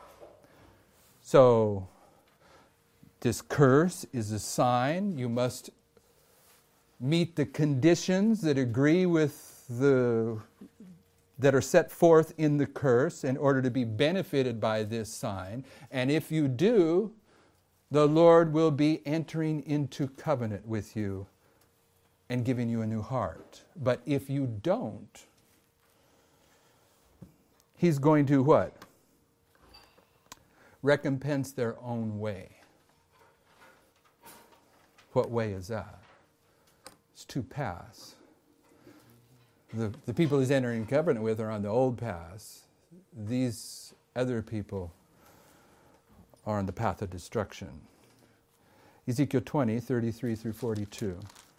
So, this curse is a sign. You must meet the conditions that agree with the that are set forth in the curse in order to be benefited by this sign. And if you do, the Lord will be entering into covenant with you and giving you a new heart. But if you don't, He's going to what? Recompense their own way. What way is that? It's to pass. The, the people he's entering covenant with are on the old path. These other people are on the path of destruction. Ezekiel twenty, thirty-three through forty-two.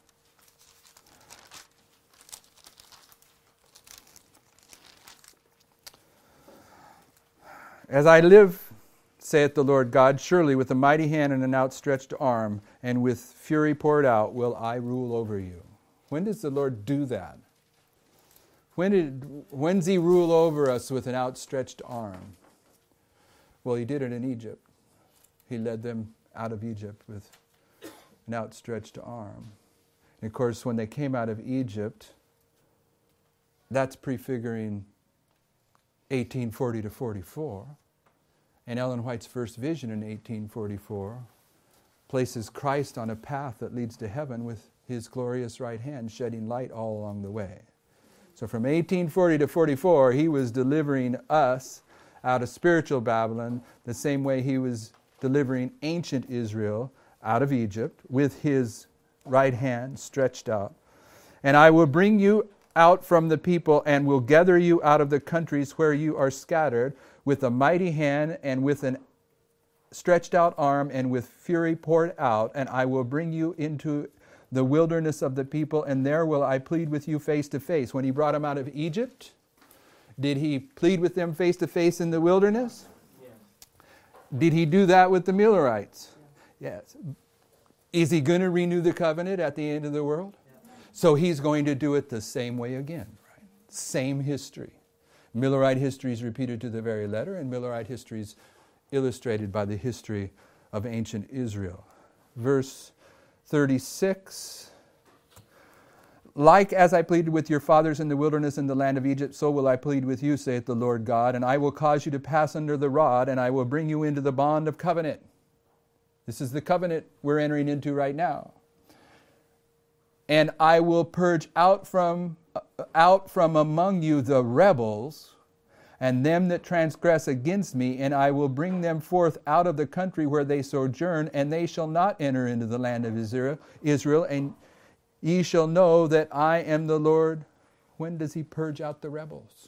As I live, saith the Lord God, surely with a mighty hand and an outstretched arm, and with fury poured out, will I rule over you. When does the Lord do that? When did, when does He rule over us with an outstretched arm? Well, He did it in Egypt. He led them out of Egypt with an outstretched arm. And of course, when they came out of Egypt, that's prefiguring eighteen forty to forty-four. And Ellen White's first vision in eighteen forty-four places Christ on a path that leads to heaven with His glorious right hand shedding light all along the way. So from eighteen forty to forty-four, He was delivering us out of spiritual Babylon the same way He was delivering ancient Israel out of Egypt with His right hand stretched out. And I will bring you out from the people and will gather you out of the countries where you are scattered with a mighty hand and with an stretched out arm and with fury poured out, and I will bring you into the wilderness of the people, and there will I plead with you face to face. When He brought them out of Egypt, did He plead with them face to face in the wilderness? Yes. Did He do that with the Millerites? Yes. Is He going to renew the covenant at the end of the world? Yeah. So He's going to do it the same way again. Right? Same history. Millerite history is repeated to the very letter, and Millerite history is illustrated by the history of ancient Israel. Verse thirty-six, like as I pleaded with your fathers in the wilderness in the land of Egypt, so will I plead with you, saith the Lord God, and I will cause you to pass under the rod, and I will bring you into the bond of covenant. This is the covenant we're entering into right now. And I will purge out from, uh, out from among you the rebels, and them that transgress against me, and I will bring them forth out of the country where they sojourn, and they shall not enter into the land of Israel, Israel, and ye shall know that I am the Lord. When does He purge out the rebels?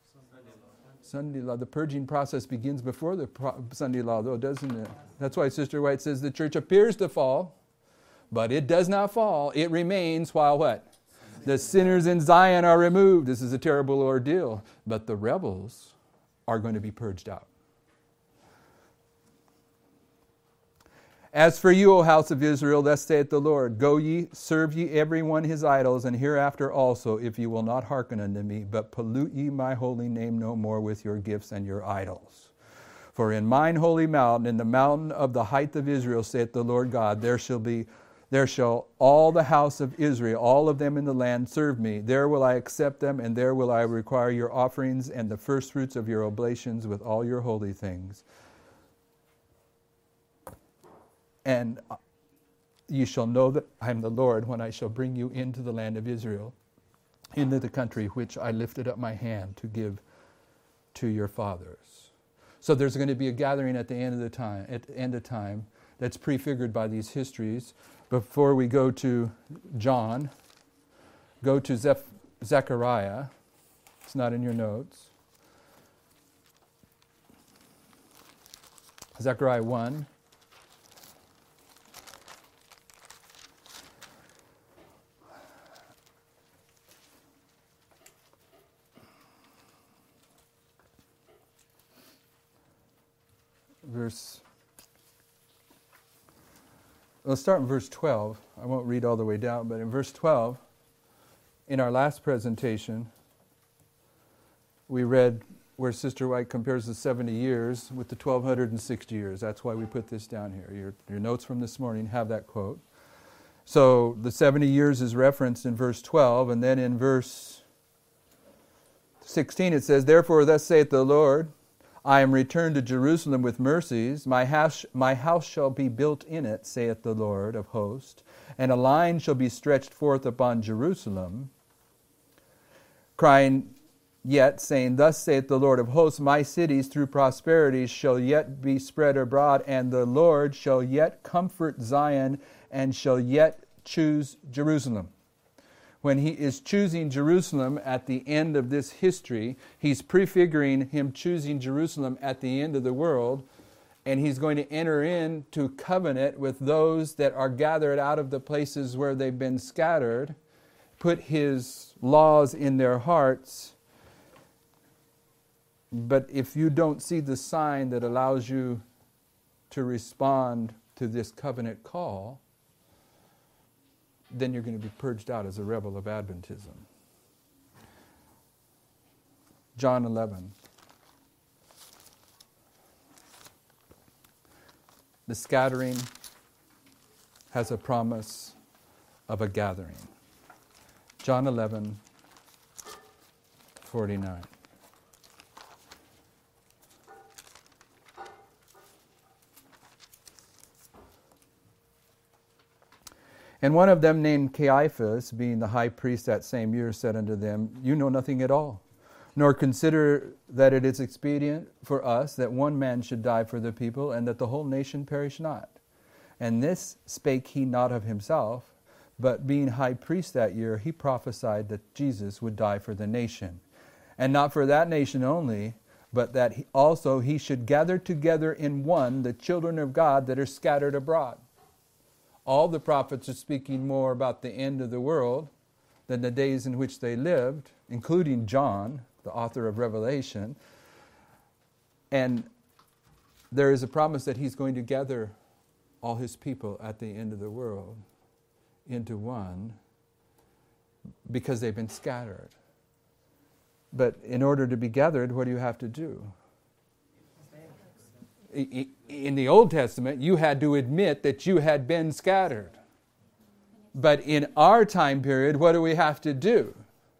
Sunday law. The purging process begins before the pro- Sunday law, though, doesn't it? That's why Sister White says the church appears to fall, but it does not fall. It remains while what? The sinners in Zion are removed. This is a terrible ordeal. But the rebels are going to be purged out. As for you, O house of Israel, thus saith the Lord, go ye, serve ye every one his idols, and hereafter also, if ye will not hearken unto me, but pollute ye my holy name no more with your gifts and your idols. For in mine holy mountain, in the mountain of the height of Israel, saith the Lord God, there shall be There shall all the house of Israel, all of them in the land, serve me. There will I accept them, and there will I require your offerings and the firstfruits of your oblations with all your holy things. And ye shall know that I am the Lord when I shall bring you into the land of Israel, into the country which I lifted up my hand to give to your fathers. So there's going to be a gathering at the end of the time, at the end of time, that's prefigured by these histories. Before we go to John, go to Zeph- Zechariah. It's not in your notes. Zechariah one. verse. Let's start in verse twelve. I won't read all the way down, but in verse twelve, in our last presentation, we read where Sister White compares the seventy years with the twelve sixty years. That's why we put this down here. Your, your notes from this morning have that quote. So the seventy years is referenced in verse twelve, and then in verse sixteen it says, "Therefore thus saith the Lord, I am returned to Jerusalem with mercies. My house, my house shall be built in it, saith the Lord of hosts, and a line shall be stretched forth upon Jerusalem, crying yet, saying, Thus saith the Lord of hosts, my cities through prosperity shall yet be spread abroad, and the Lord shall yet comfort Zion, and shall yet choose Jerusalem." When he is choosing Jerusalem at the end of this history, he's prefiguring him choosing Jerusalem at the end of the world, and he's going to enter into covenant with those that are gathered out of the places where they've been scattered, put his laws in their hearts. But if you don't see the sign that allows you to respond to this covenant call, then you're going to be purged out as a rebel of Adventism. John eleven. The scattering has a promise of a gathering. John eleven, forty-nine. And one of them named Caiaphas, being the high priest that same year, said unto them, You know nothing at all, nor consider that it is expedient for us that one man should die for the people, and that the whole nation perish not. And this spake he not of himself, but being high priest that year, he prophesied that Jesus would die for the nation. And not for that nation only, but that he also he should gather together in one the children of God that are scattered abroad. All the prophets are speaking more about the end of the world than the days in which they lived, including John, the author of Revelation. And there is a promise that he's going to gather all his people at the end of the world into one because they've been scattered. But in order to be gathered, what do you have to do? In the Old Testament, you had to admit that you had been scattered. But in our time period, what do we have to do?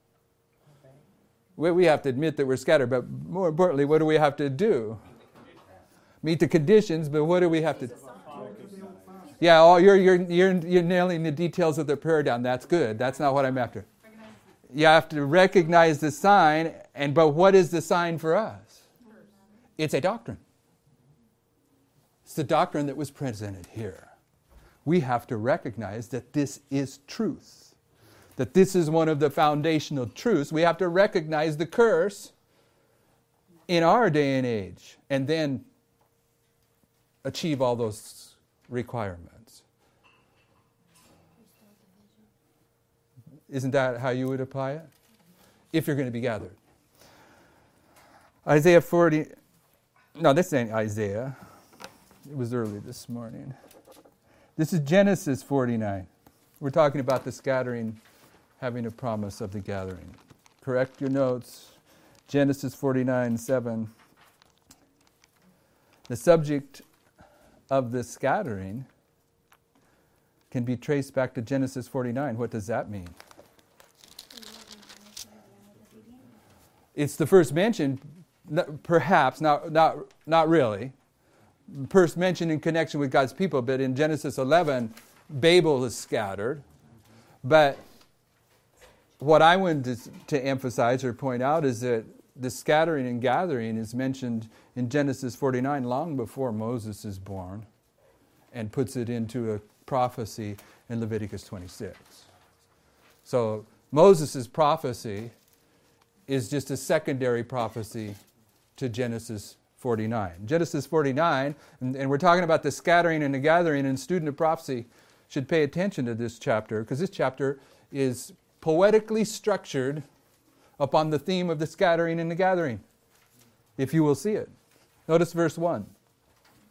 Well, we have to admit that we're scattered, but more importantly, what do we have to do? Meet the conditions, but what do we have to do? Yeah, oh, you're, you're, you're, you're nailing the details of the prayer down. That's good. That's not what I'm after. You have to recognize the sign, and but what is the sign for us? It's a doctrine. It's the doctrine that was presented here. We have to recognize that this is truth. That this is one of the foundational truths. We have to recognize the curse in our day and age, and then achieve all those requirements. Isn't that how you would apply it? If you're going to be gathered. Isaiah forty. No, this ain't Isaiah. It was early this morning. This is Genesis forty-nine. We're talking about the scattering having a promise of the gathering. Correct your notes. Genesis forty-nine, seven. The subject of the scattering can be traced back to Genesis forty-nine. What does that mean? It's the first mention, perhaps, not, not, not really. First mentioned in connection with God's people, but in Genesis eleven, Babel is scattered. But what I wanted to, to emphasize or point out is that the scattering and gathering is mentioned in Genesis forty-nine long before Moses is born, and puts it into a prophecy in Leviticus twenty-six. So Moses' prophecy is just a secondary prophecy to Genesis forty-nine. Genesis forty-nine, and, and we're talking about the scattering and the gathering, and student of prophecy should pay attention to this chapter, because this chapter is poetically structured upon the theme of the scattering and the gathering, if you will see it. Notice verse one.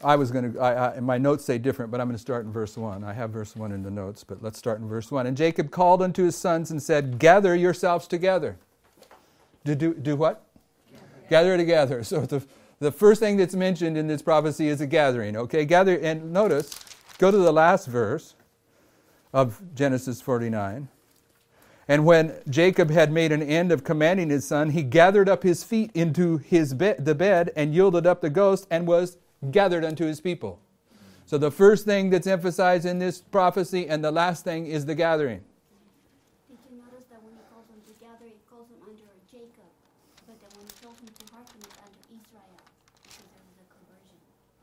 I was going to, I, I, my notes say different, but I'm going to start in verse one. I have verse one in the notes, but let's start in verse one. And Jacob called unto his sons and said, gather yourselves together. To do, do what? Gather. gather together. So the, the first thing that's mentioned in this prophecy is a gathering. Okay, gather, and notice, go to the last verse of Genesis forty-nine. And when Jacob had made an end of commanding his son, he gathered up his feet into his bed, the bed and yielded up the ghost and was gathered unto his people. So the first thing that's emphasized in this prophecy and the last thing is the gathering. Did you notice that when he calls them together, he calls them under Jacob, but then when he tells them to hearken, it's under Israel, because there was a conversion.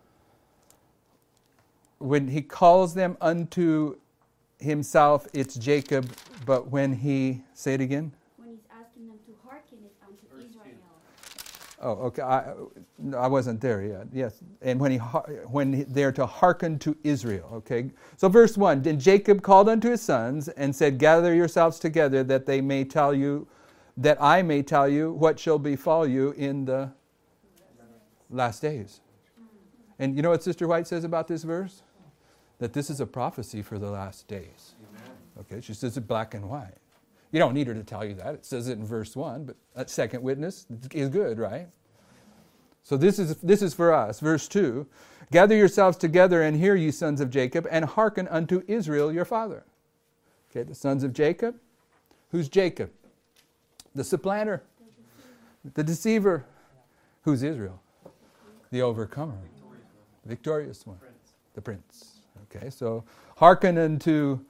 When he calls them unto himself, it's Jacob, but when he, say it again? When he's asking them to hearken, it's unto Israel. Oh, okay. I, no, I wasn't there yet. Yes, and when he when he, they're to hearken to Israel. Okay. So verse one. Then Jacob called unto his sons and said, "Gather yourselves together, that they may tell you, that I may tell you what shall befall you in the last days." And you know what Sister White says about this verse? That this is a prophecy for the last days. Amen. Okay. She says it black and white. You don't need her to tell you that. It says it in verse one, but that second witness is good, right? So this is this is for us. Verse two, gather yourselves together and hear, ye sons of Jacob, and hearken unto Israel your father. Okay, the sons of Jacob. Who's Jacob? The supplanter. The deceiver. Who's Israel? The overcomer. The victorious one. The prince. Okay, so hearken unto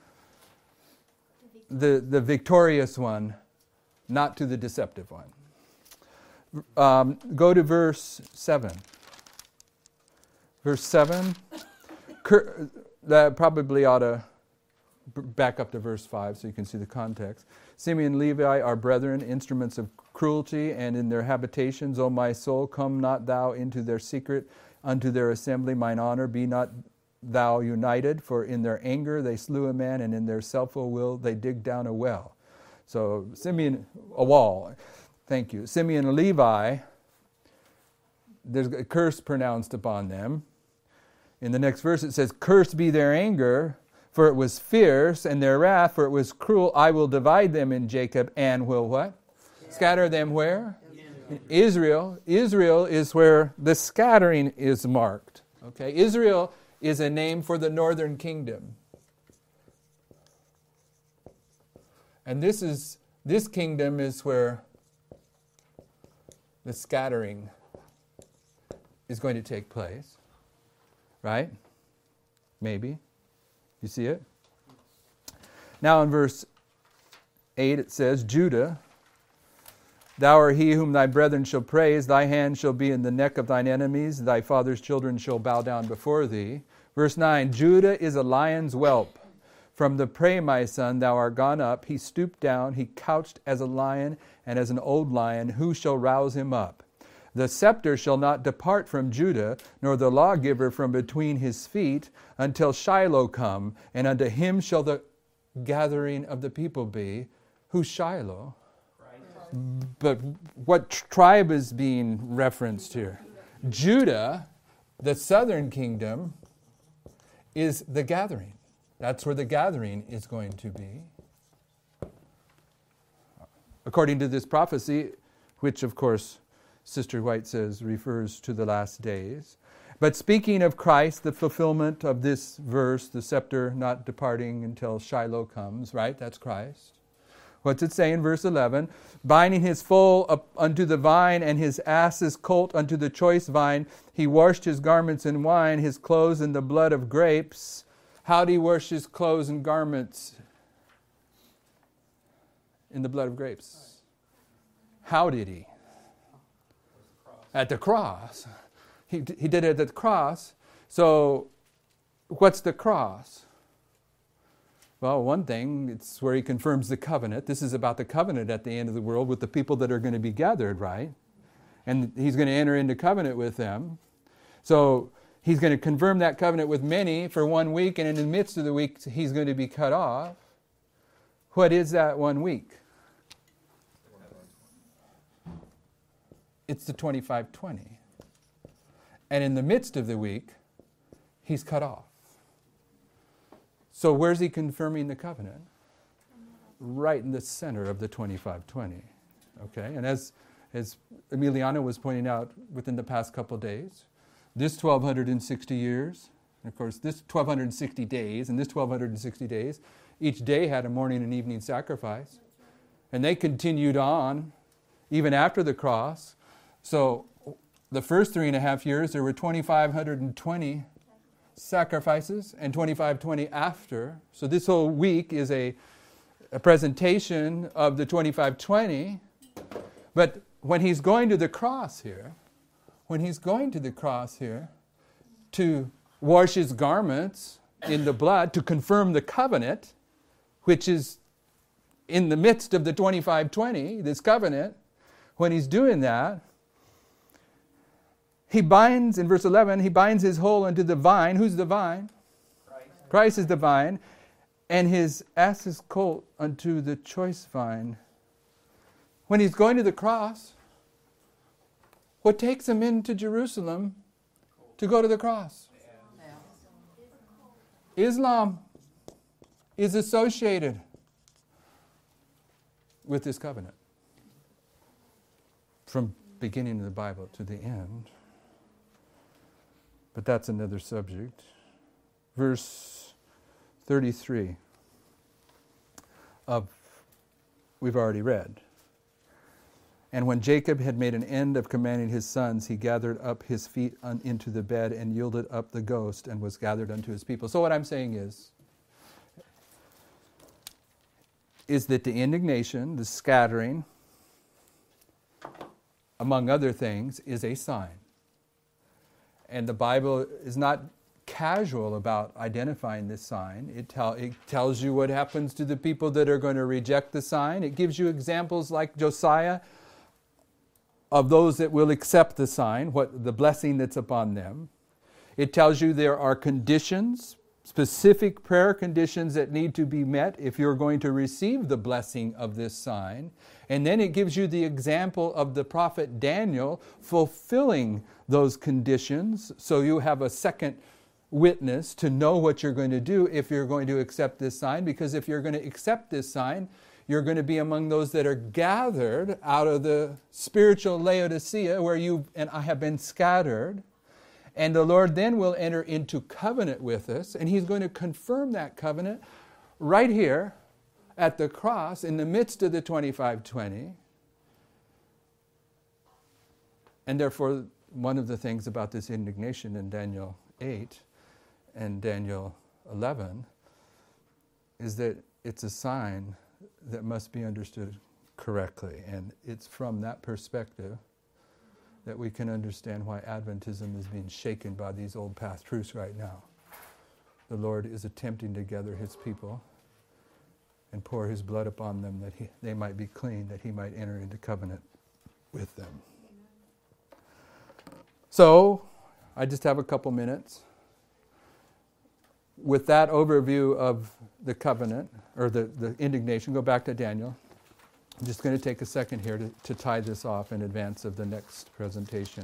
The, the victorious one, not to the deceptive one. Um, go to verse seven. Verse seven. Cur- that probably ought to b- back up to verse five so you can see the context. Simeon and Levi are brethren, instruments of cruelty, and in their habitations, O my soul, come not thou into their secret, unto their assembly, mine honor, be not thou united, for in their anger they slew a man, and in their selfful will they dig down a well. So Simeon, a wall. Thank you. Simeon and Levi, there's a curse pronounced upon them. In the next verse it says, cursed be their anger, for it was fierce, and their wrath, for it was cruel. I will divide them in Jacob, and will what? Yeah. Scatter them where? In Israel. Israel is where the scattering is marked. Okay, Israel is a name for the northern kingdom. And this is this kingdom is where the scattering is going to take place. Right? Maybe. You see it? Now in verse eight it says, Judah, thou art he whom thy brethren shall praise, thy hand shall be in the neck of thine enemies, thy father's children shall bow down before thee. Verse nine, Judah is a lion's whelp. From the prey, my son, thou art gone up. He stooped down, he couched as a lion, and as an old lion, who shall rouse him up? The scepter shall not depart from Judah, nor the lawgiver from between his feet, until Shiloh come, and unto him shall the gathering of the people be. Who's Shiloh? But what tribe is being referenced here? Judah, the southern kingdom, is the gathering. That's where the gathering is going to be. According to this prophecy, which of course Sister White says refers to the last days. But speaking of Christ, the fulfillment of this verse, the scepter not departing until Shiloh comes, right? That's Christ. What's it say in verse eleven? Binding his foal up unto the vine, and his ass's colt unto the choice vine. He washed his garments in wine, his clothes in the blood of grapes. How did he wash his clothes and garments? In the blood of grapes. How did he? At the cross. He, he did it at the cross. So, what's the cross? Well, one thing, it's where he confirms the covenant. This is about the covenant at the end of the world with the people that are going to be gathered, right? And he's going to enter into covenant with them. So he's going to confirm that covenant with many for one week, and in the midst of the week, he's going to be cut off. What is that one week? It's the twenty-five twenty. And in the midst of the week, he's cut off. So where's he confirming the covenant? Right in the center of the twenty-five twenty. Okay, and as as Emiliano was pointing out within the past couple of days, this twelve sixty years, and of course this twelve sixty days, and this twelve sixty days, each day had a morning and evening sacrifice. And they continued on even after the cross. So the first three and a half years, there were twenty-five twenty sacrifices, and twenty-five twenty after. So this whole week is a, a presentation of the twenty-five twenty. But when he's going to the cross here, when he's going to the cross here to wash his garments in the blood, to confirm the covenant, which is in the midst of the twenty-five twenty, this covenant, when he's doing that, he binds, in verse eleven, he binds his whole unto the vine. Who's the vine? Christ. Christ is the vine. And his ass's colt unto the choice vine. When he's going to the cross, what takes him into Jerusalem to go to the cross? Islam is associated with this covenant from beginning of the Bible to the end. But that's another subject. Verse thirty-three of we've already read. And when Jacob had made an end of commanding his sons, he gathered up his feet un, into the bed and yielded up the ghost and was gathered unto his people. So what I'm saying is, is that the indignation, the scattering, among other things, is a sign. And the Bible is not casual about identifying this sign. It, tell, it tells you what happens to the people that are going to reject the sign. It gives you examples like Josiah of those that will accept the sign, what the blessing that's upon them. It tells you there are conditions, specific prayer conditions that need to be met if you're going to receive the blessing of this sign. And then it gives you the example of the prophet Daniel fulfilling those conditions, so you have a second witness to know what you're going to do if you're going to accept this sign. Because if you're going to accept this sign, you're going to be among those that are gathered out of the spiritual Laodicea where you and I have been scattered. And the Lord then will enter into covenant with us, and He's going to confirm that covenant right here at the cross in the midst of the twenty-five twenty. And therefore, one of the things about this indignation in Daniel eight and Daniel eleven is that it's a sign that must be understood correctly. And it's from that perspective that we can understand why Adventism is being shaken by these old path truths right now. The Lord is attempting to gather His people and pour His blood upon them that he, they might be clean, that He might enter into covenant with them. So, I just have a couple minutes. With that overview of the covenant, or the, the indignation, go back to Daniel. I'm just going to take a second here to, to tie this off in advance of the next presentation.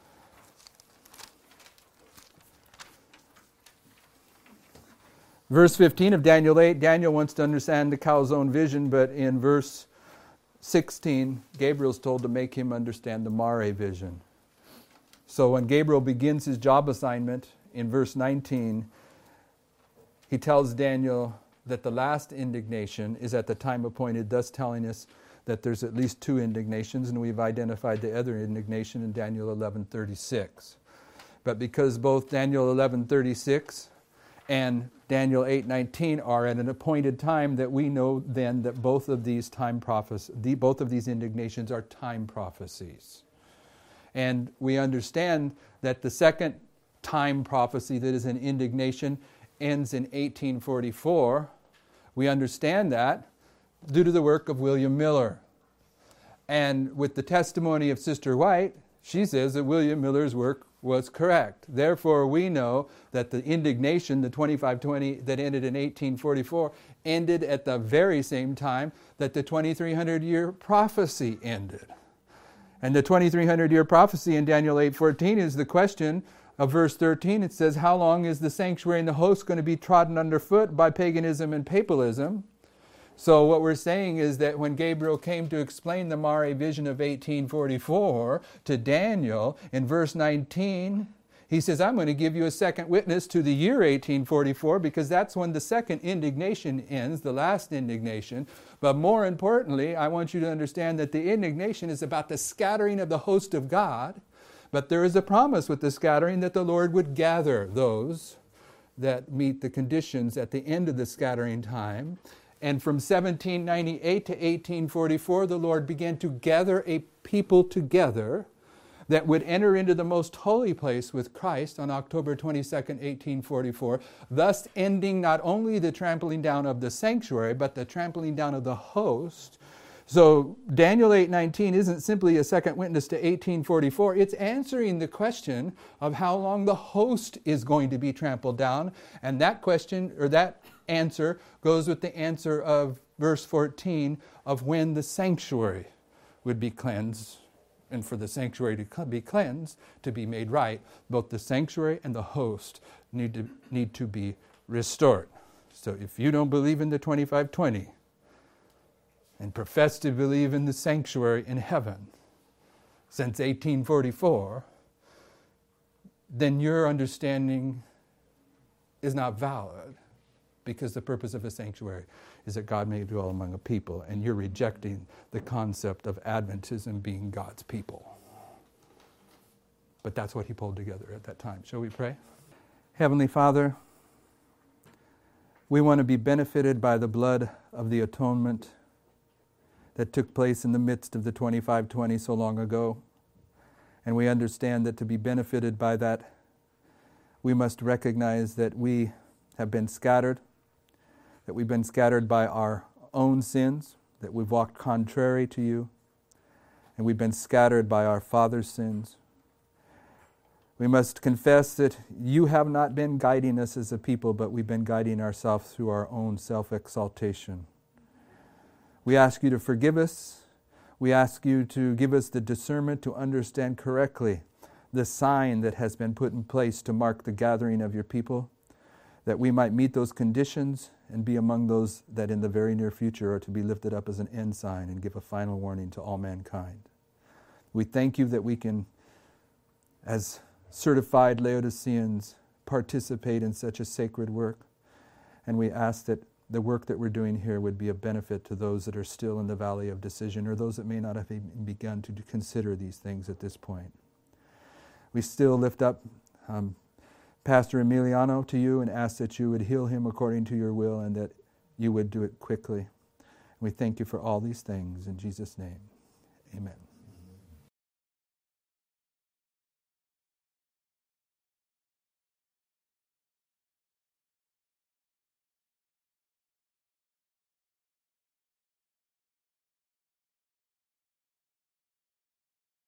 Verse fifteen of Daniel eight, Daniel wants to understand the calzone vision, but in verse sixteen, Gabriel's told to make him understand the mare vision. So when Gabriel begins his job assignment in verse nineteen, he tells Daniel that the last indignation is at the time appointed, thus telling us that there's at least two indignations, and we've identified the other indignation in Daniel eleven thirty-six. But because both Daniel eleven thirty-six and Daniel eight nineteen are at an appointed time, that we know then that both of these time prophecies, the, both of these indignations are time prophecies. And we understand that the second time prophecy that is an indignation ends in eighteen forty-four. We understand that due to the work of William Miller. And with the testimony of Sister White, she says that William Miller's work was correct. Therefore, we know that the indignation, the twenty-five twenty that ended in eighteen forty-four, ended at the very same time that the twenty-three hundred year prophecy ended. And the twenty-three hundred year prophecy in Daniel eight fourteen is the question of verse thirteen, it says, how long is the sanctuary and the host going to be trodden underfoot by paganism and papalism? So what we're saying is that when Gabriel came to explain the Mare vision of eighteen forty-four to Daniel, in verse nineteen, he says, I'm going to give you a second witness to the year eighteen forty-four, because that's when the second indignation ends, the last indignation. But more importantly, I want you to understand that the indignation is about the scattering of the host of God. But there is a promise with the scattering that the Lord would gather those that meet the conditions at the end of the scattering time. And from seventeen ninety-eight to eighteen forty-four, the Lord began to gather a people together that would enter into the most holy place with Christ on October twenty-second, eighteen forty-four, thus ending not only the trampling down of the sanctuary, but the trampling down of the host. So Daniel eight nineteen isn't simply a second witness to eighteen forty-four. It's answering the question of how long the host is going to be trampled down. And that question, or that answer, goes with the answer of verse fourteen of when the sanctuary would be cleansed. And for the sanctuary to be cleansed, to be made right, both the sanctuary and the host need to, need to be restored. So if you don't believe in the twenty-five twenty and profess to believe in the sanctuary in heaven since eighteen forty-four, then your understanding is not valid, because the purpose of a sanctuary is that God may dwell among a people, and you're rejecting the concept of Adventism being God's people. But that's what he pulled together at that time. Shall we pray? Heavenly Father, we want to be benefited by the blood of the atonement that took place in the midst of the twenty-five twenty so long ago. And we understand that to be benefited by that, we must recognize that we have been scattered, that we've been scattered by our own sins, that we've walked contrary to you, and we've been scattered by our father's sins. We must confess that you have not been guiding us as a people, but we've been guiding ourselves through our own self-exaltation. We ask you to forgive us. We ask you to give us the discernment to understand correctly the sign that has been put in place to mark the gathering of your people, that we might meet those conditions and be among those that in the very near future are to be lifted up as an ensign and give a final warning to all mankind. We thank you that we can, as certified Laodiceans, participate in such a sacred work, and we ask that the work that we're doing here would be a benefit to those that are still in the valley of decision, or those that may not have even begun to consider these things at this point. We still lift up um, Pastor Emiliano to you and ask that you would heal him according to your will, and that you would do it quickly. We thank you for all these things. In Jesus' name, amen.